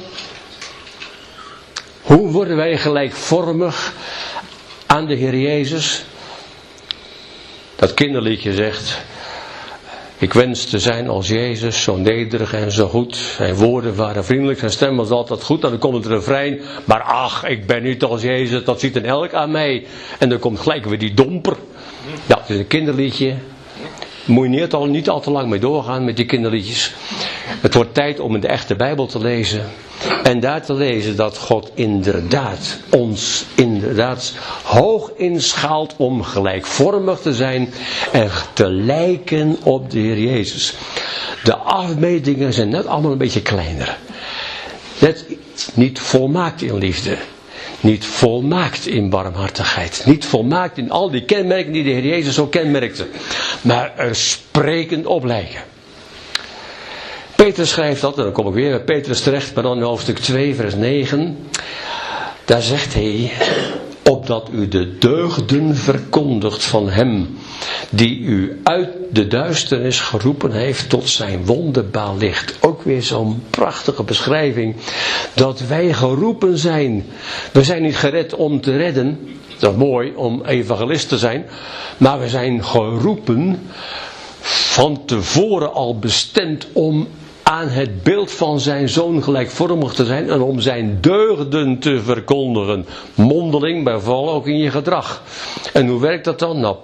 Hoe worden wij gelijkvormig aan de Heer Jezus? Dat kinderliedje zegt: ik wens te zijn als Jezus, zo nederig en zo goed. Zijn woorden waren vriendelijk, zijn stem was altijd goed. En dan komt het refrein: maar ach, ik ben niet als Jezus, dat ziet een elk aan mij. En dan komt gelijk weer die domper. Ja, het is een kinderliedje. Moet je niet al te lang mee doorgaan met die kinderliedjes. Het wordt tijd om in de echte Bijbel te lezen. En daar te lezen dat God ons inderdaad hoog inschaalt om gelijkvormig te zijn en te lijken op de Heer Jezus. De afmetingen zijn net allemaal een beetje kleiner. Net niet volmaakt in liefde. Niet volmaakt in barmhartigheid. Niet volmaakt in al die kenmerken die de Heer Jezus zo kenmerkte. Maar er sprekend op lijken. Petrus schrijft dat, en dan kom ik weer bij Petrus terecht, maar dan in hoofdstuk 2 vers 9. Daar zegt hij: opdat u de deugden verkondigt van hem die u uit de duisternis geroepen heeft tot zijn wonderbaar licht. Ook weer zo'n prachtige beschrijving dat wij geroepen zijn. We zijn niet gered om te redden. Dat is mooi om evangelist te zijn, maar we zijn geroepen, van tevoren al bestemd om aan het beeld van zijn zoon gelijkvormig te zijn en om zijn deugden te verkondigen. Mondeling, maar vooral ook in je gedrag. En hoe werkt dat dan? Nou,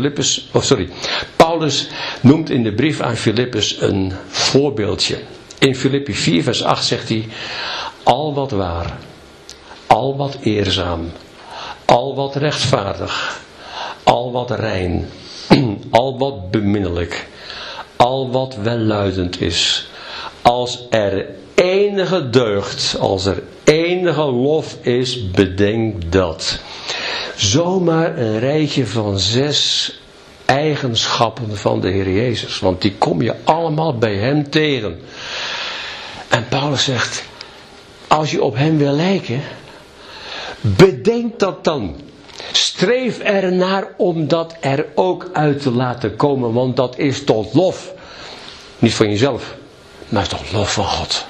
Paulus noemt in de brief aan Filippus een voorbeeldje. In Filippi 4 vers 8 zegt hij: al wat waar, al wat eerzaam, al wat rechtvaardig, al wat rein, al wat beminnelijk, al wat welluidend is, als er enige deugd, als er enige lof is, bedenk dat. Zomaar een rijtje van 6 eigenschappen van de Heer Jezus, want die kom je allemaal bij hem tegen. En Paulus zegt: als je op hem wil lijken, bedenk dat dan. streef ernaar om dat er ook uit te laten komen. Want dat is tot lof. Niet van jezelf, maar tot lof van God.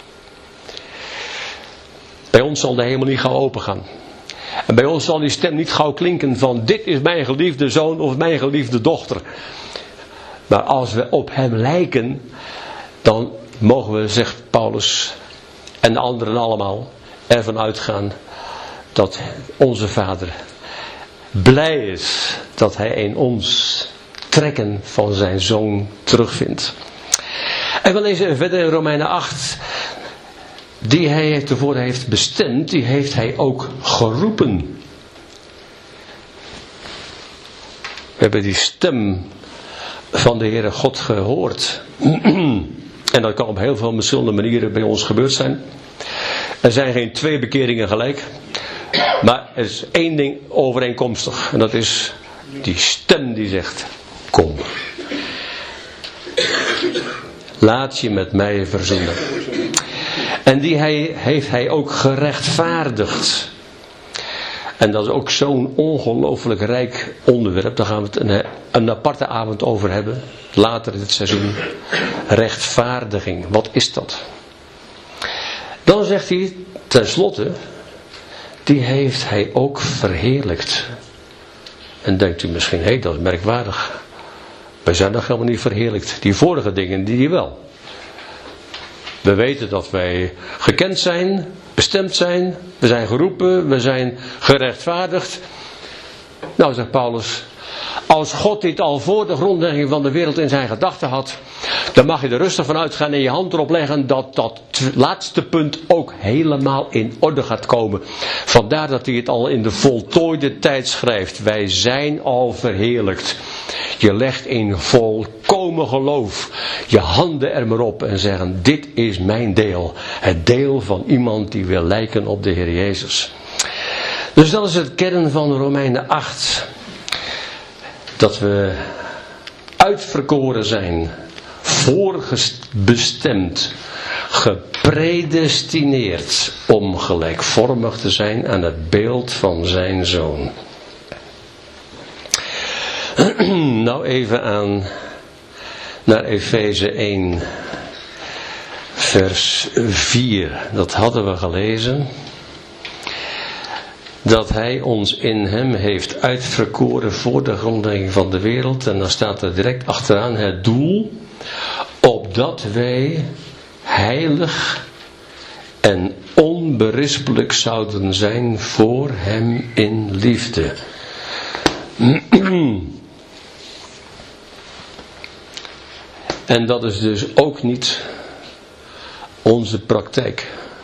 Bij ons zal de hemel niet gauw open gaan. En bij ons zal die stem niet gauw klinken van dit is mijn geliefde zoon of mijn geliefde dochter. Maar als we op hem lijken, dan mogen we, zegt Paulus en de anderen allemaal, ervan uitgaan dat onze Vader blij is dat hij in ons trekken van zijn zoon terugvindt. En we lezen verder in Romeinen 8. Die hij ervoor heeft bestemd, die heeft hij ook geroepen. We hebben die stem van de Heere God gehoord. En dat kan op heel veel verschillende manieren bij ons gebeurd zijn. Er zijn geen 2 bekeringen gelijk. Maar er is 1 ding overeenkomstig. En dat is die stem die zegt, kom. Laat je met mij verzoenen. En die heeft hij ook gerechtvaardigd. En dat is ook zo'n ongelooflijk rijk onderwerp. Daar gaan we het een aparte avond over hebben. Later in het seizoen. Rechtvaardiging. Wat is dat? Dan zegt hij tenslotte. Die heeft hij ook verheerlijkt. En denkt u misschien, hé, dat is merkwaardig. Wij zijn nog helemaal niet verheerlijkt. Die vorige dingen, die wel. We weten dat wij gekend zijn, bestemd zijn, we zijn geroepen, we zijn gerechtvaardigd. Nou, zegt Paulus, als God dit al voor de grondlegging van de wereld in zijn gedachten had, dan mag je er rustig van uitgaan en je hand erop leggen dat dat laatste punt ook helemaal in orde gaat komen. Vandaar dat hij het al in de voltooide tijd schrijft. Wij zijn al verheerlijkt. Je legt in volkomen geloof je handen er maar op en zeggen, dit is mijn deel. Het deel van iemand die wil lijken op de Heer Jezus. Dus dat is het kern van Romeinen 8. Dat we uitverkoren zijn, voorbestemd, gepredestineerd om gelijkvormig te zijn aan het beeld van zijn zoon. Nou even naar Efeze 1 vers 4. Dat hadden we gelezen. Dat hij ons in hem heeft uitverkoren voor de grondlegging van de wereld. En dan staat er direct achteraan het doel. Opdat wij heilig en onberispelijk zouden zijn voor hem in liefde. En dat is dus ook niet onze praktijk.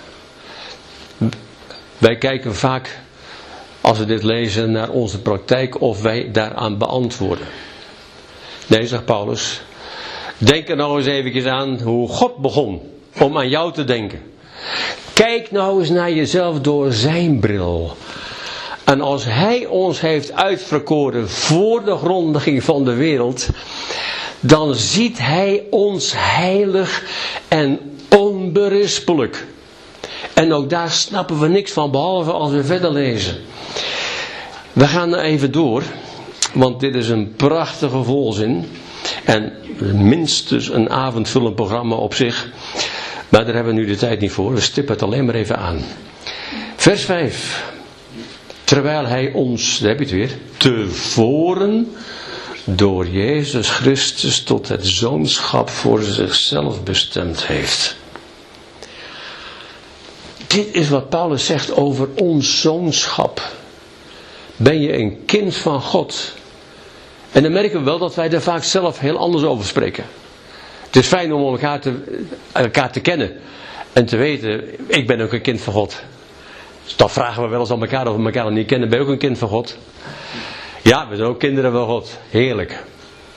Wij kijken vaak, als we dit lezen, naar onze praktijk of wij daaraan beantwoorden. Nee, zegt Paulus, denk er nou eens eventjes aan hoe God begon om aan jou te denken. Kijk nou eens naar jezelf door zijn bril. En als hij ons heeft uitverkoren voor de grondlegging van de wereld, dan ziet hij ons heilig en onberispelijk. En ook daar snappen we niks van, behalve als we verder lezen. We gaan even door, want dit is een prachtige volzin. En minstens een avondvullend programma op zich. Maar daar hebben we nu de tijd niet voor, we stippen het alleen maar even aan. Vers 5. Terwijl hij ons, daar heb je het weer, tevoren door Jezus Christus tot het zoonschap voor zichzelf bestemd heeft. Dit is wat Paulus zegt over ons zoonschap. Ben je een kind van God? En dan merken we wel dat wij daar vaak zelf heel anders over spreken. Het is fijn om elkaar te kennen en te weten, ik ben ook een kind van God. Dus dan vragen we wel eens aan elkaar of we elkaar niet kennen. Ben je ook een kind van God? Ja, we zijn ook kinderen van God. Heerlijk.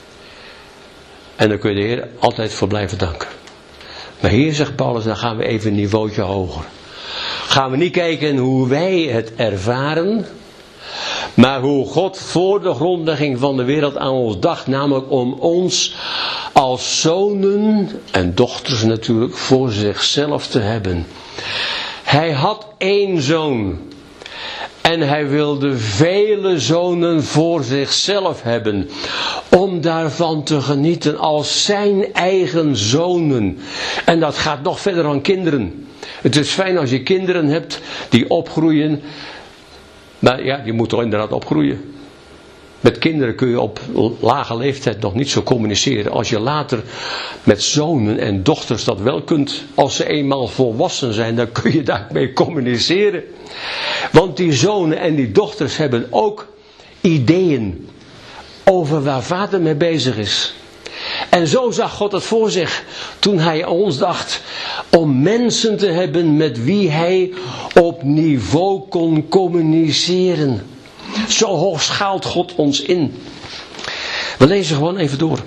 En dan kun je de Heer altijd voor blijven danken. Maar hier zegt Paulus, dan gaan we even een niveautje hoger. Gaan we niet kijken hoe wij het ervaren, maar hoe God voor de grondlegging van de wereld aan ons dacht, namelijk om ons als zonen en dochters natuurlijk voor zichzelf te hebben. Hij had één zoon. En hij wilde vele zonen voor zichzelf hebben, om daarvan te genieten als zijn eigen zonen. En dat gaat nog verder dan kinderen. Het is fijn als je kinderen hebt die opgroeien, maar ja, die moeten inderdaad opgroeien. Met kinderen kun je op lage leeftijd nog niet zo communiceren. Als je later met zonen en dochters dat wel kunt, als ze eenmaal volwassen zijn, dan kun je daarmee communiceren. Want die zonen en die dochters hebben ook ideeën over waar vader mee bezig is. En zo zag God het voor zich toen hij aan ons dacht om mensen te hebben met wie hij op niveau kon communiceren. Zo hoog schaalt God ons in. We lezen gewoon even door.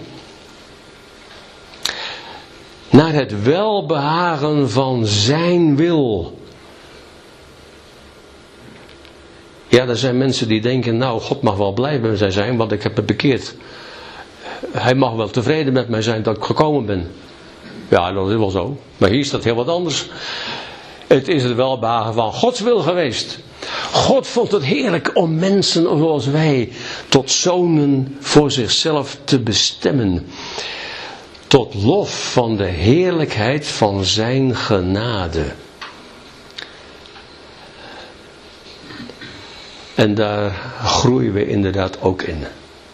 Naar het welbehagen van zijn wil. Ja, er zijn mensen die denken, nou, God mag wel blij met mij zijn, want ik heb me bekeerd. Hij mag wel tevreden met mij zijn dat ik gekomen ben. Ja, dat is wel zo. Maar hier staat heel wat anders. Het is het welbehagen van Gods wil geweest. God vond het heerlijk om mensen zoals wij tot zonen voor zichzelf te bestemmen. Tot lof van de heerlijkheid van zijn genade. En daar groeien we inderdaad ook in.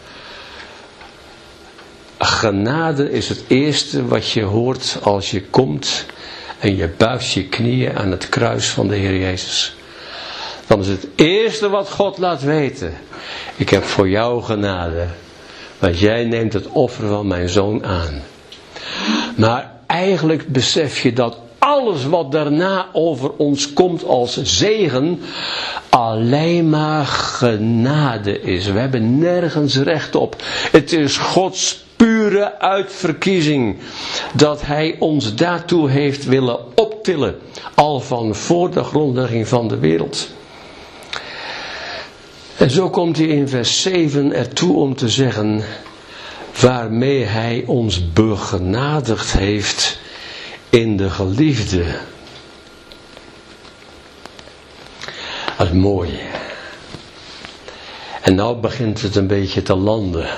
Genade is het eerste wat je hoort als je komt en je buigt je knieën aan het kruis van de Heer Jezus. Dan is het eerste wat God laat weten: ik heb voor jou genade, want jij neemt het offer van mijn zoon aan. Maar eigenlijk besef je dat alles wat daarna over ons komt als zegen alleen maar genade is. We hebben nergens recht op. Het is Gods pure uitverkiezing dat hij ons daartoe heeft willen optillen, al van voor de grondlegging van de wereld. En zo komt hij in vers 7 ertoe om te zeggen, waarmee hij ons begenadigd heeft in de geliefde. Dat is mooi. En nou begint het een beetje te landen,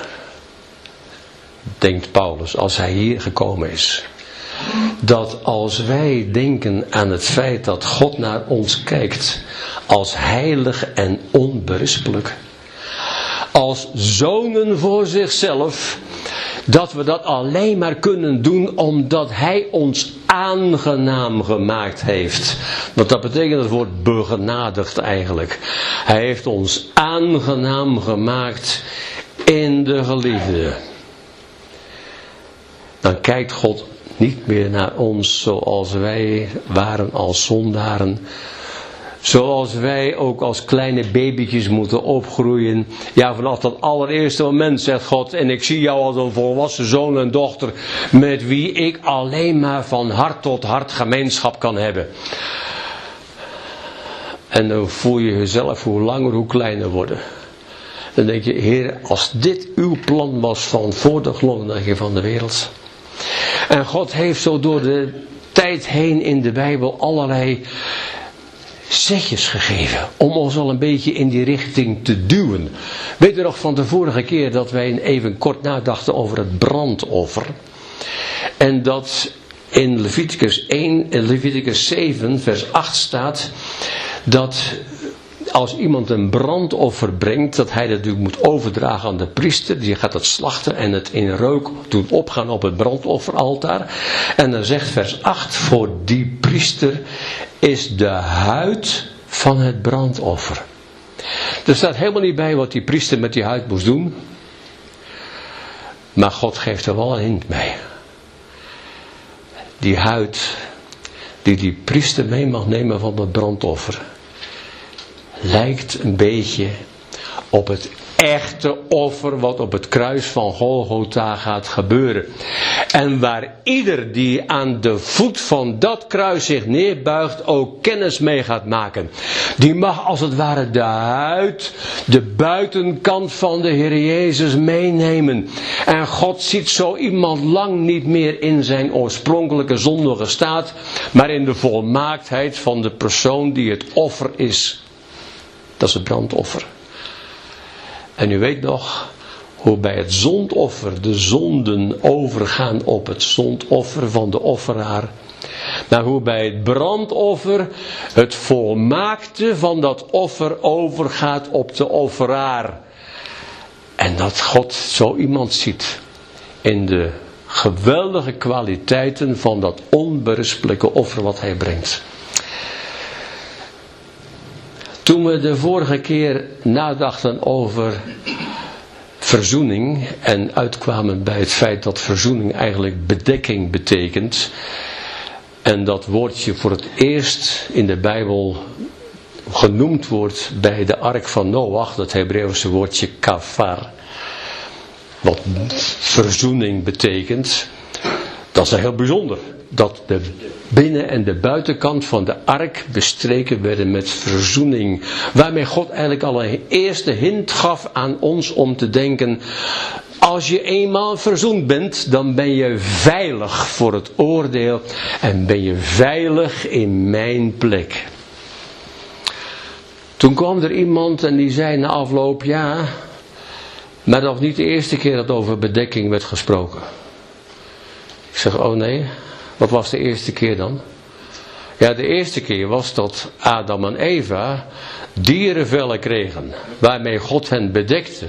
denkt Paulus, als hij hier gekomen is. Dat als wij denken aan het feit dat God naar ons kijkt als heilig en onberispelijk, als zonen voor zichzelf, dat we dat alleen maar kunnen doen omdat hij ons aangenaam gemaakt heeft. Want dat betekent het woord begenadigd eigenlijk. Hij heeft ons aangenaam gemaakt in de geliefde. Dan kijkt God niet meer naar ons zoals wij waren als zondaren. Zoals wij ook als kleine babytjes moeten opgroeien. Ja, vanaf dat allereerste moment zegt God, en ik zie jou als een volwassen zoon en dochter, met wie ik alleen maar van hart tot hart gemeenschap kan hebben. En dan voel je jezelf hoe langer, hoe kleiner worden. Dan denk je, Heer, als dit uw plan was van voor de grondlegging van de wereld. En God heeft zo door de tijd heen in de Bijbel allerlei zetjes gegeven om ons al een beetje in die richting te duwen. Weet u nog van de vorige keer dat wij even kort nadachten over het brandoffer. En dat in Leviticus 1 en Leviticus 7 vers 8 staat dat als iemand een brandoffer brengt, dat hij dat natuurlijk moet overdragen aan de priester. Die gaat het slachten en het in reuk doen opgaan op het brandofferaltaar. En dan zegt vers 8, voor die priester is de huid van het brandoffer. Er staat helemaal niet bij wat die priester met die huid moest doen. Maar God geeft er wel een hint mee. Die huid die die priester mee mag nemen van het brandoffer, lijkt een beetje op het echte offer wat op het kruis van Golgotha gaat gebeuren. En waar ieder die aan de voet van dat kruis zich neerbuigt ook kennis mee gaat maken. Die mag als het ware de huid, de buitenkant van de Heer Jezus meenemen. En God ziet zo iemand lang niet meer in zijn oorspronkelijke zondige staat, maar in de volmaaktheid van de persoon die het offer is. Dat is het brandoffer. En u weet nog hoe bij het zondoffer de zonden overgaan op het zondoffer van de offeraar. Maar hoe bij het brandoffer het volmaakte van dat offer overgaat op de offeraar. En dat God zo iemand ziet in de geweldige kwaliteiten van dat onberispelijke offer wat hij brengt. Toen we de vorige keer nadachten over verzoening en uitkwamen bij het feit dat verzoening eigenlijk bedekking betekent, en dat woordje voor het eerst in de Bijbel genoemd wordt bij de ark van Noach, dat Hebreeuwse woordje kafar, wat verzoening betekent. Dat is heel bijzonder, dat de binnen- en de buitenkant van de ark bestreken werden met verzoening, waarmee God eigenlijk al een eerste hint gaf aan ons om te denken: als je eenmaal verzoend bent, dan ben je veilig voor het oordeel en ben je veilig in mijn plek. Toen kwam er iemand en die zei na afloop: ja, maar dat was niet de eerste keer dat over bedekking werd gesproken. Ik zeg: oh nee, wat was de eerste keer dan? Ja, de eerste keer was dat Adam en Eva dierenvellen kregen, waarmee God hen bedekte.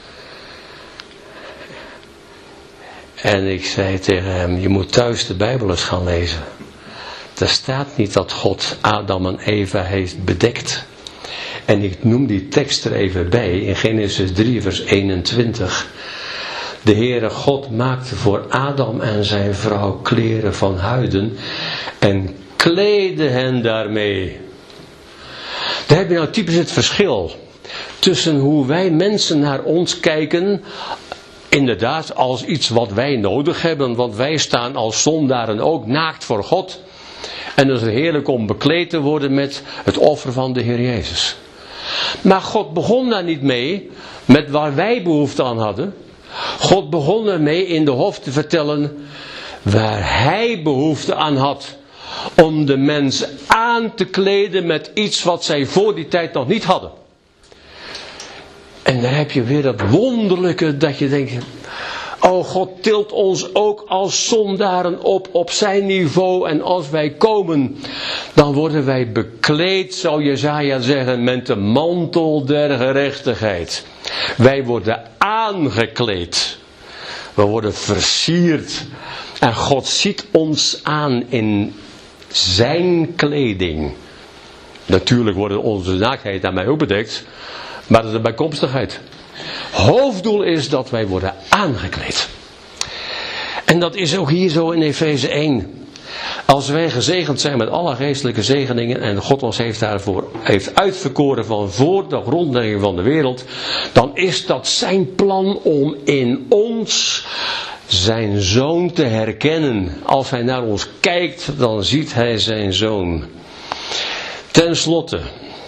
En ik zei tegen hem: je moet thuis de Bijbel eens gaan lezen. Er staat niet dat God Adam en Eva heeft bedekt. En ik noem die tekst er even bij in Genesis 3 vers 21. De Heere God maakte voor Adam en zijn vrouw kleren van huiden en kleedde hen daarmee. Daar heb je nou typisch het verschil tussen hoe wij mensen naar ons kijken, inderdaad als iets wat wij nodig hebben, want wij staan als zondaren ook naakt voor God. En het is heerlijk om bekleed te worden met het offer van de Heer Jezus. Maar God begon daar niet mee met waar wij behoefte aan hadden. God begon ermee in de hof te vertellen waar hij behoefte aan had om de mens aan te kleden met iets wat zij voor die tijd nog niet hadden. En dan heb je weer dat wonderlijke dat je denkt: oh, God tilt ons ook als zondaren op zijn niveau. En als wij komen, dan worden wij bekleed, zou Jesaja zeggen, met de mantel der gerechtigheid. Wij worden aangekleed. We worden versierd. En God ziet ons aan in zijn kleding. Natuurlijk wordt onze naaktheid daarmee ook bedekt, maar dat is een bijkomstigheid. Hoofddoel is dat wij worden aangekleed. En dat is ook hier zo in Efeze 1. Als wij gezegend zijn met alle geestelijke zegeningen en God ons heeft uitverkoren van voor de grondlegging van de wereld, dan is dat zijn plan om in ons zijn zoon te herkennen. Als hij naar ons kijkt, dan ziet hij zijn zoon. Ten slotte,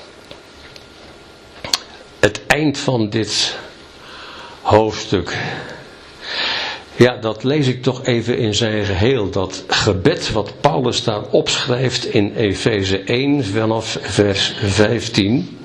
het eind van dit hoofdstuk. Ja, dat lees ik toch even in zijn geheel. Dat gebed wat Paulus daar opschrijft in Efeze 1 vanaf vers 15.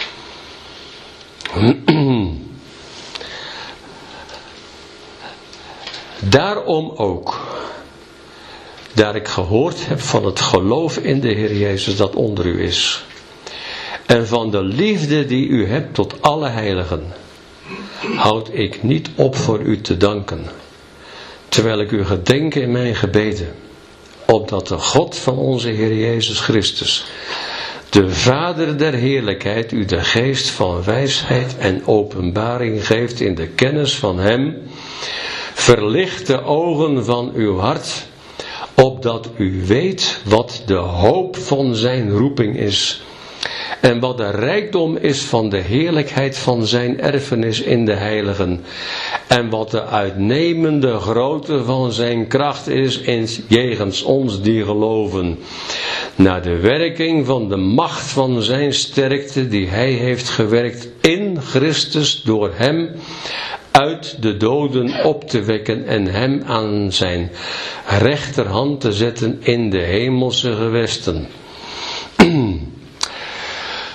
Daarom ook, daar ik gehoord heb van het geloof in de Heer Jezus dat onder u is, en van de liefde die u hebt tot alle heiligen, houd ik niet op voor u te danken, terwijl ik u gedenk in mijn gebeden, opdat de God van onze Heer Jezus Christus, de Vader der heerlijkheid, u de geest van wijsheid en openbaring geeft in de kennis van hem. Verlicht de ogen van uw hart, opdat u weet wat de hoop van zijn roeping is, en wat de rijkdom is van de heerlijkheid van zijn erfenis in de heiligen, en wat de uitnemende grootte van zijn kracht is jegens ons die geloven, naar de werking van de macht van zijn sterkte die hij heeft gewerkt in Christus door hem uit de doden op te wekken en hem aan zijn rechterhand te zetten in de hemelse gewesten.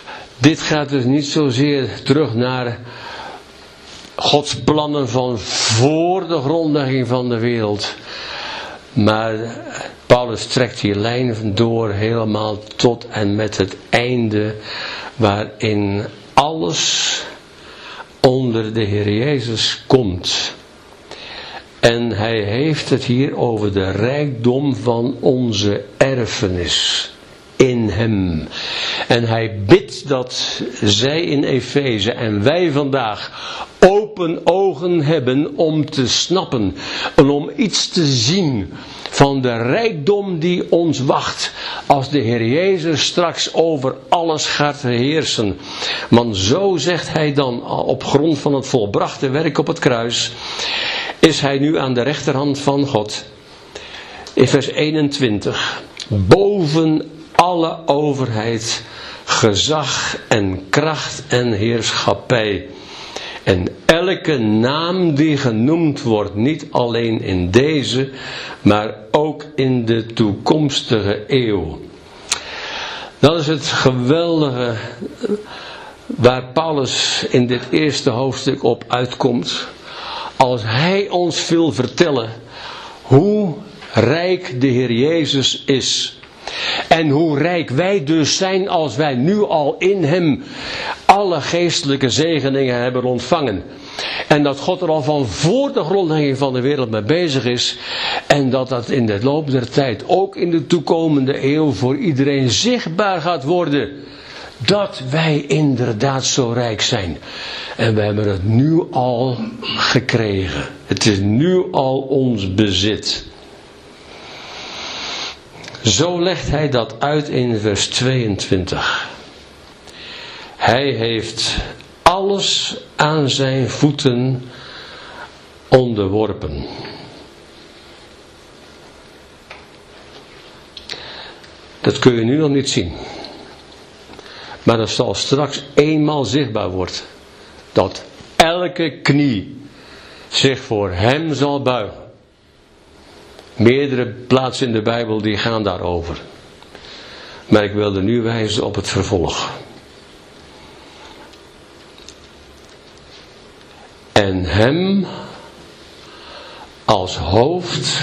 Dit gaat dus niet zozeer terug naar Gods plannen van voor de grondlegging van de wereld. Maar Paulus trekt die lijn door helemaal tot en met het einde, waarin alles onder de Heer Jezus komt. En hij heeft het hier over de rijkdom van onze erfenis in hem. En hij bidt dat zij in Efeze en wij vandaag open ogen hebben om te snappen en om iets te zien van de rijkdom die ons wacht als de Heer Jezus straks over alles gaat heersen. Want zo zegt hij dan op grond van het volbrachte werk op het kruis, is hij nu aan de rechterhand van God. In vers 21. Boven alle overheid, gezag en kracht en heerschappij. En elke naam die genoemd wordt, niet alleen in deze, maar ook in de toekomstige eeuw. Dat is het geweldige waar Paulus in dit eerste hoofdstuk op uitkomt. Als hij ons wil vertellen hoe rijk de Heer Jezus is. En hoe rijk wij dus zijn als wij nu al in hem alle geestelijke zegeningen hebben ontvangen. En dat God er al van voor de grondlegging van de wereld mee bezig is. En dat dat in de loop der tijd ook in de toekomende eeuw voor iedereen zichtbaar gaat worden. Dat wij inderdaad zo rijk zijn. En we hebben het nu al gekregen. Het is nu al ons bezit. Zo legt hij dat uit in vers 22. Hij heeft alles aan zijn voeten onderworpen. Dat kun je nu nog niet zien. Maar dat zal straks eenmaal zichtbaar worden. Dat elke knie zich voor hem zal buigen. Meerdere plaatsen in de Bijbel die gaan daarover. Maar ik wilde nu wijzen op het vervolg. En hem als hoofd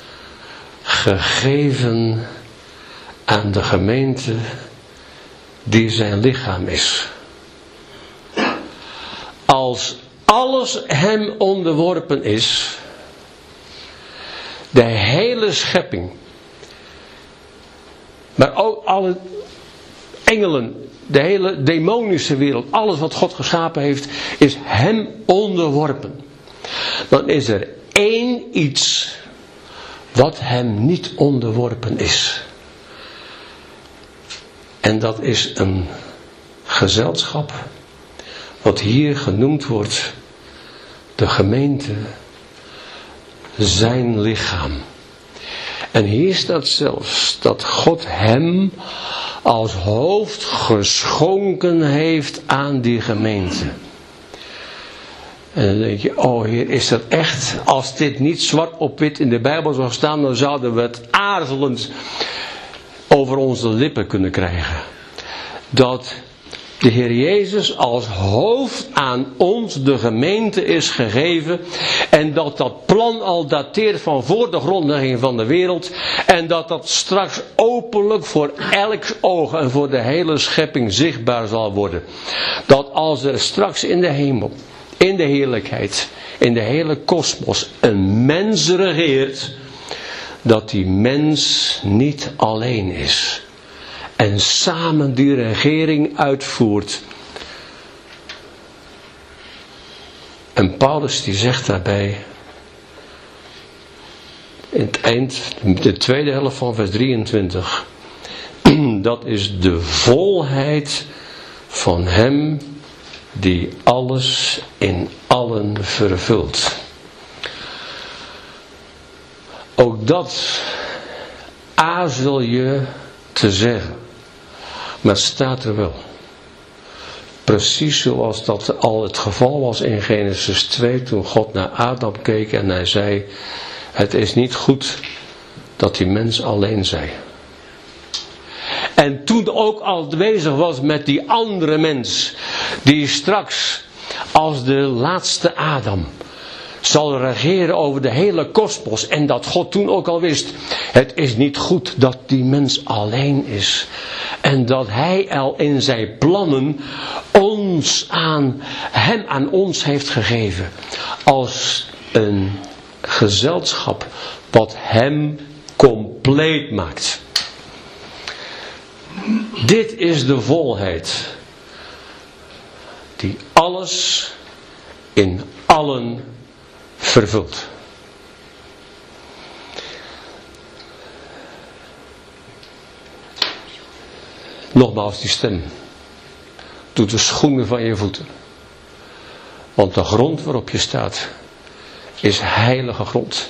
gegeven aan de gemeente die zijn lichaam is. Als alles hem onderworpen is, de hele schepping, maar ook alle engelen, de hele demonische wereld, alles wat God geschapen heeft, is hem onderworpen. Dan is er één iets wat hem niet onderworpen is. En dat is een gezelschap, wat hier genoemd wordt, de gemeente, zijn lichaam. En hier staat zelfs dat God hem als hoofd geschonken heeft aan die gemeente. En dan denk je, oh Heer, is dat echt? Als dit niet zwart op wit in de Bijbel zou staan, dan zouden we het aarzelend over onze lippen kunnen krijgen. Dat de Heer Jezus als hoofd aan ons, de gemeente, is gegeven. En dat dat plan al dateert van voor de grondlegging van de wereld. En dat dat straks openlijk voor elk oog en voor de hele schepping zichtbaar zal worden. Dat als er straks in de hemel, in de heerlijkheid, in de hele kosmos een mens regeert, dat die mens niet alleen is. En samen die regering uitvoert. En Paulus die zegt daarbij, in het eind, de tweede helft van vers 23. Dat is de volheid van hem die alles in allen vervult. Ook dat aarzel je te zeggen. Maar het staat er wel. Precies zoals dat al het geval was in Genesis 2, toen God naar Adam keek en hij zei, het is niet goed dat die mens alleen zij. En toen ook al bezig was met die andere mens, die straks als de laatste Adam zal regeren over de hele kosmos. En dat God toen ook al wist, het is niet goed dat die mens alleen is. En dat hij al in zijn plannen hem aan ons heeft gegeven. Als een gezelschap wat hem compleet maakt. Dit is de volheid die alles in allen vervult. Nogmaals die stem. Doe de schoenen van je voeten. Want de grond waarop je staat is heilige grond.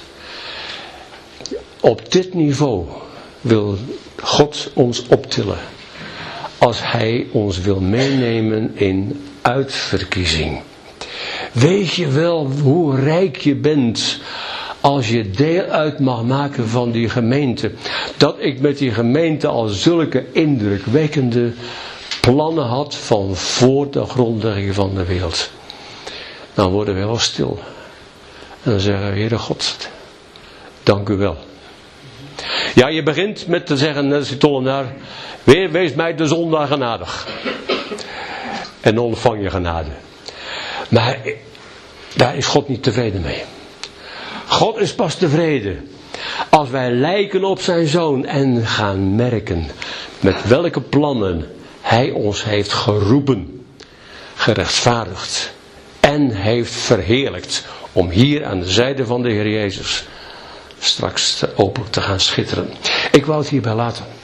Op dit niveau wil God ons optillen. Als hij ons wil meenemen in uitverkiezing. Weet je wel hoe rijk je bent als je deel uit mag maken van die gemeente. Dat ik met die gemeente al zulke indrukwekkende plannen had van voor de grondlegging van de wereld. Dan worden we wel stil. En dan zeggen we, Heere God, dank u wel. Ja, je begint met te zeggen, net als die tollenaar, wees mij de zondaar genadig. En dan ontvang je genade. Maar daar is God niet tevreden mee. God is pas tevreden als wij lijken op zijn Zoon en gaan merken met welke plannen hij ons heeft geroepen, gerechtvaardigd en heeft verheerlijkt om hier aan de zijde van de Heer Jezus straks open te gaan schitteren. Ik wou het hierbij laten.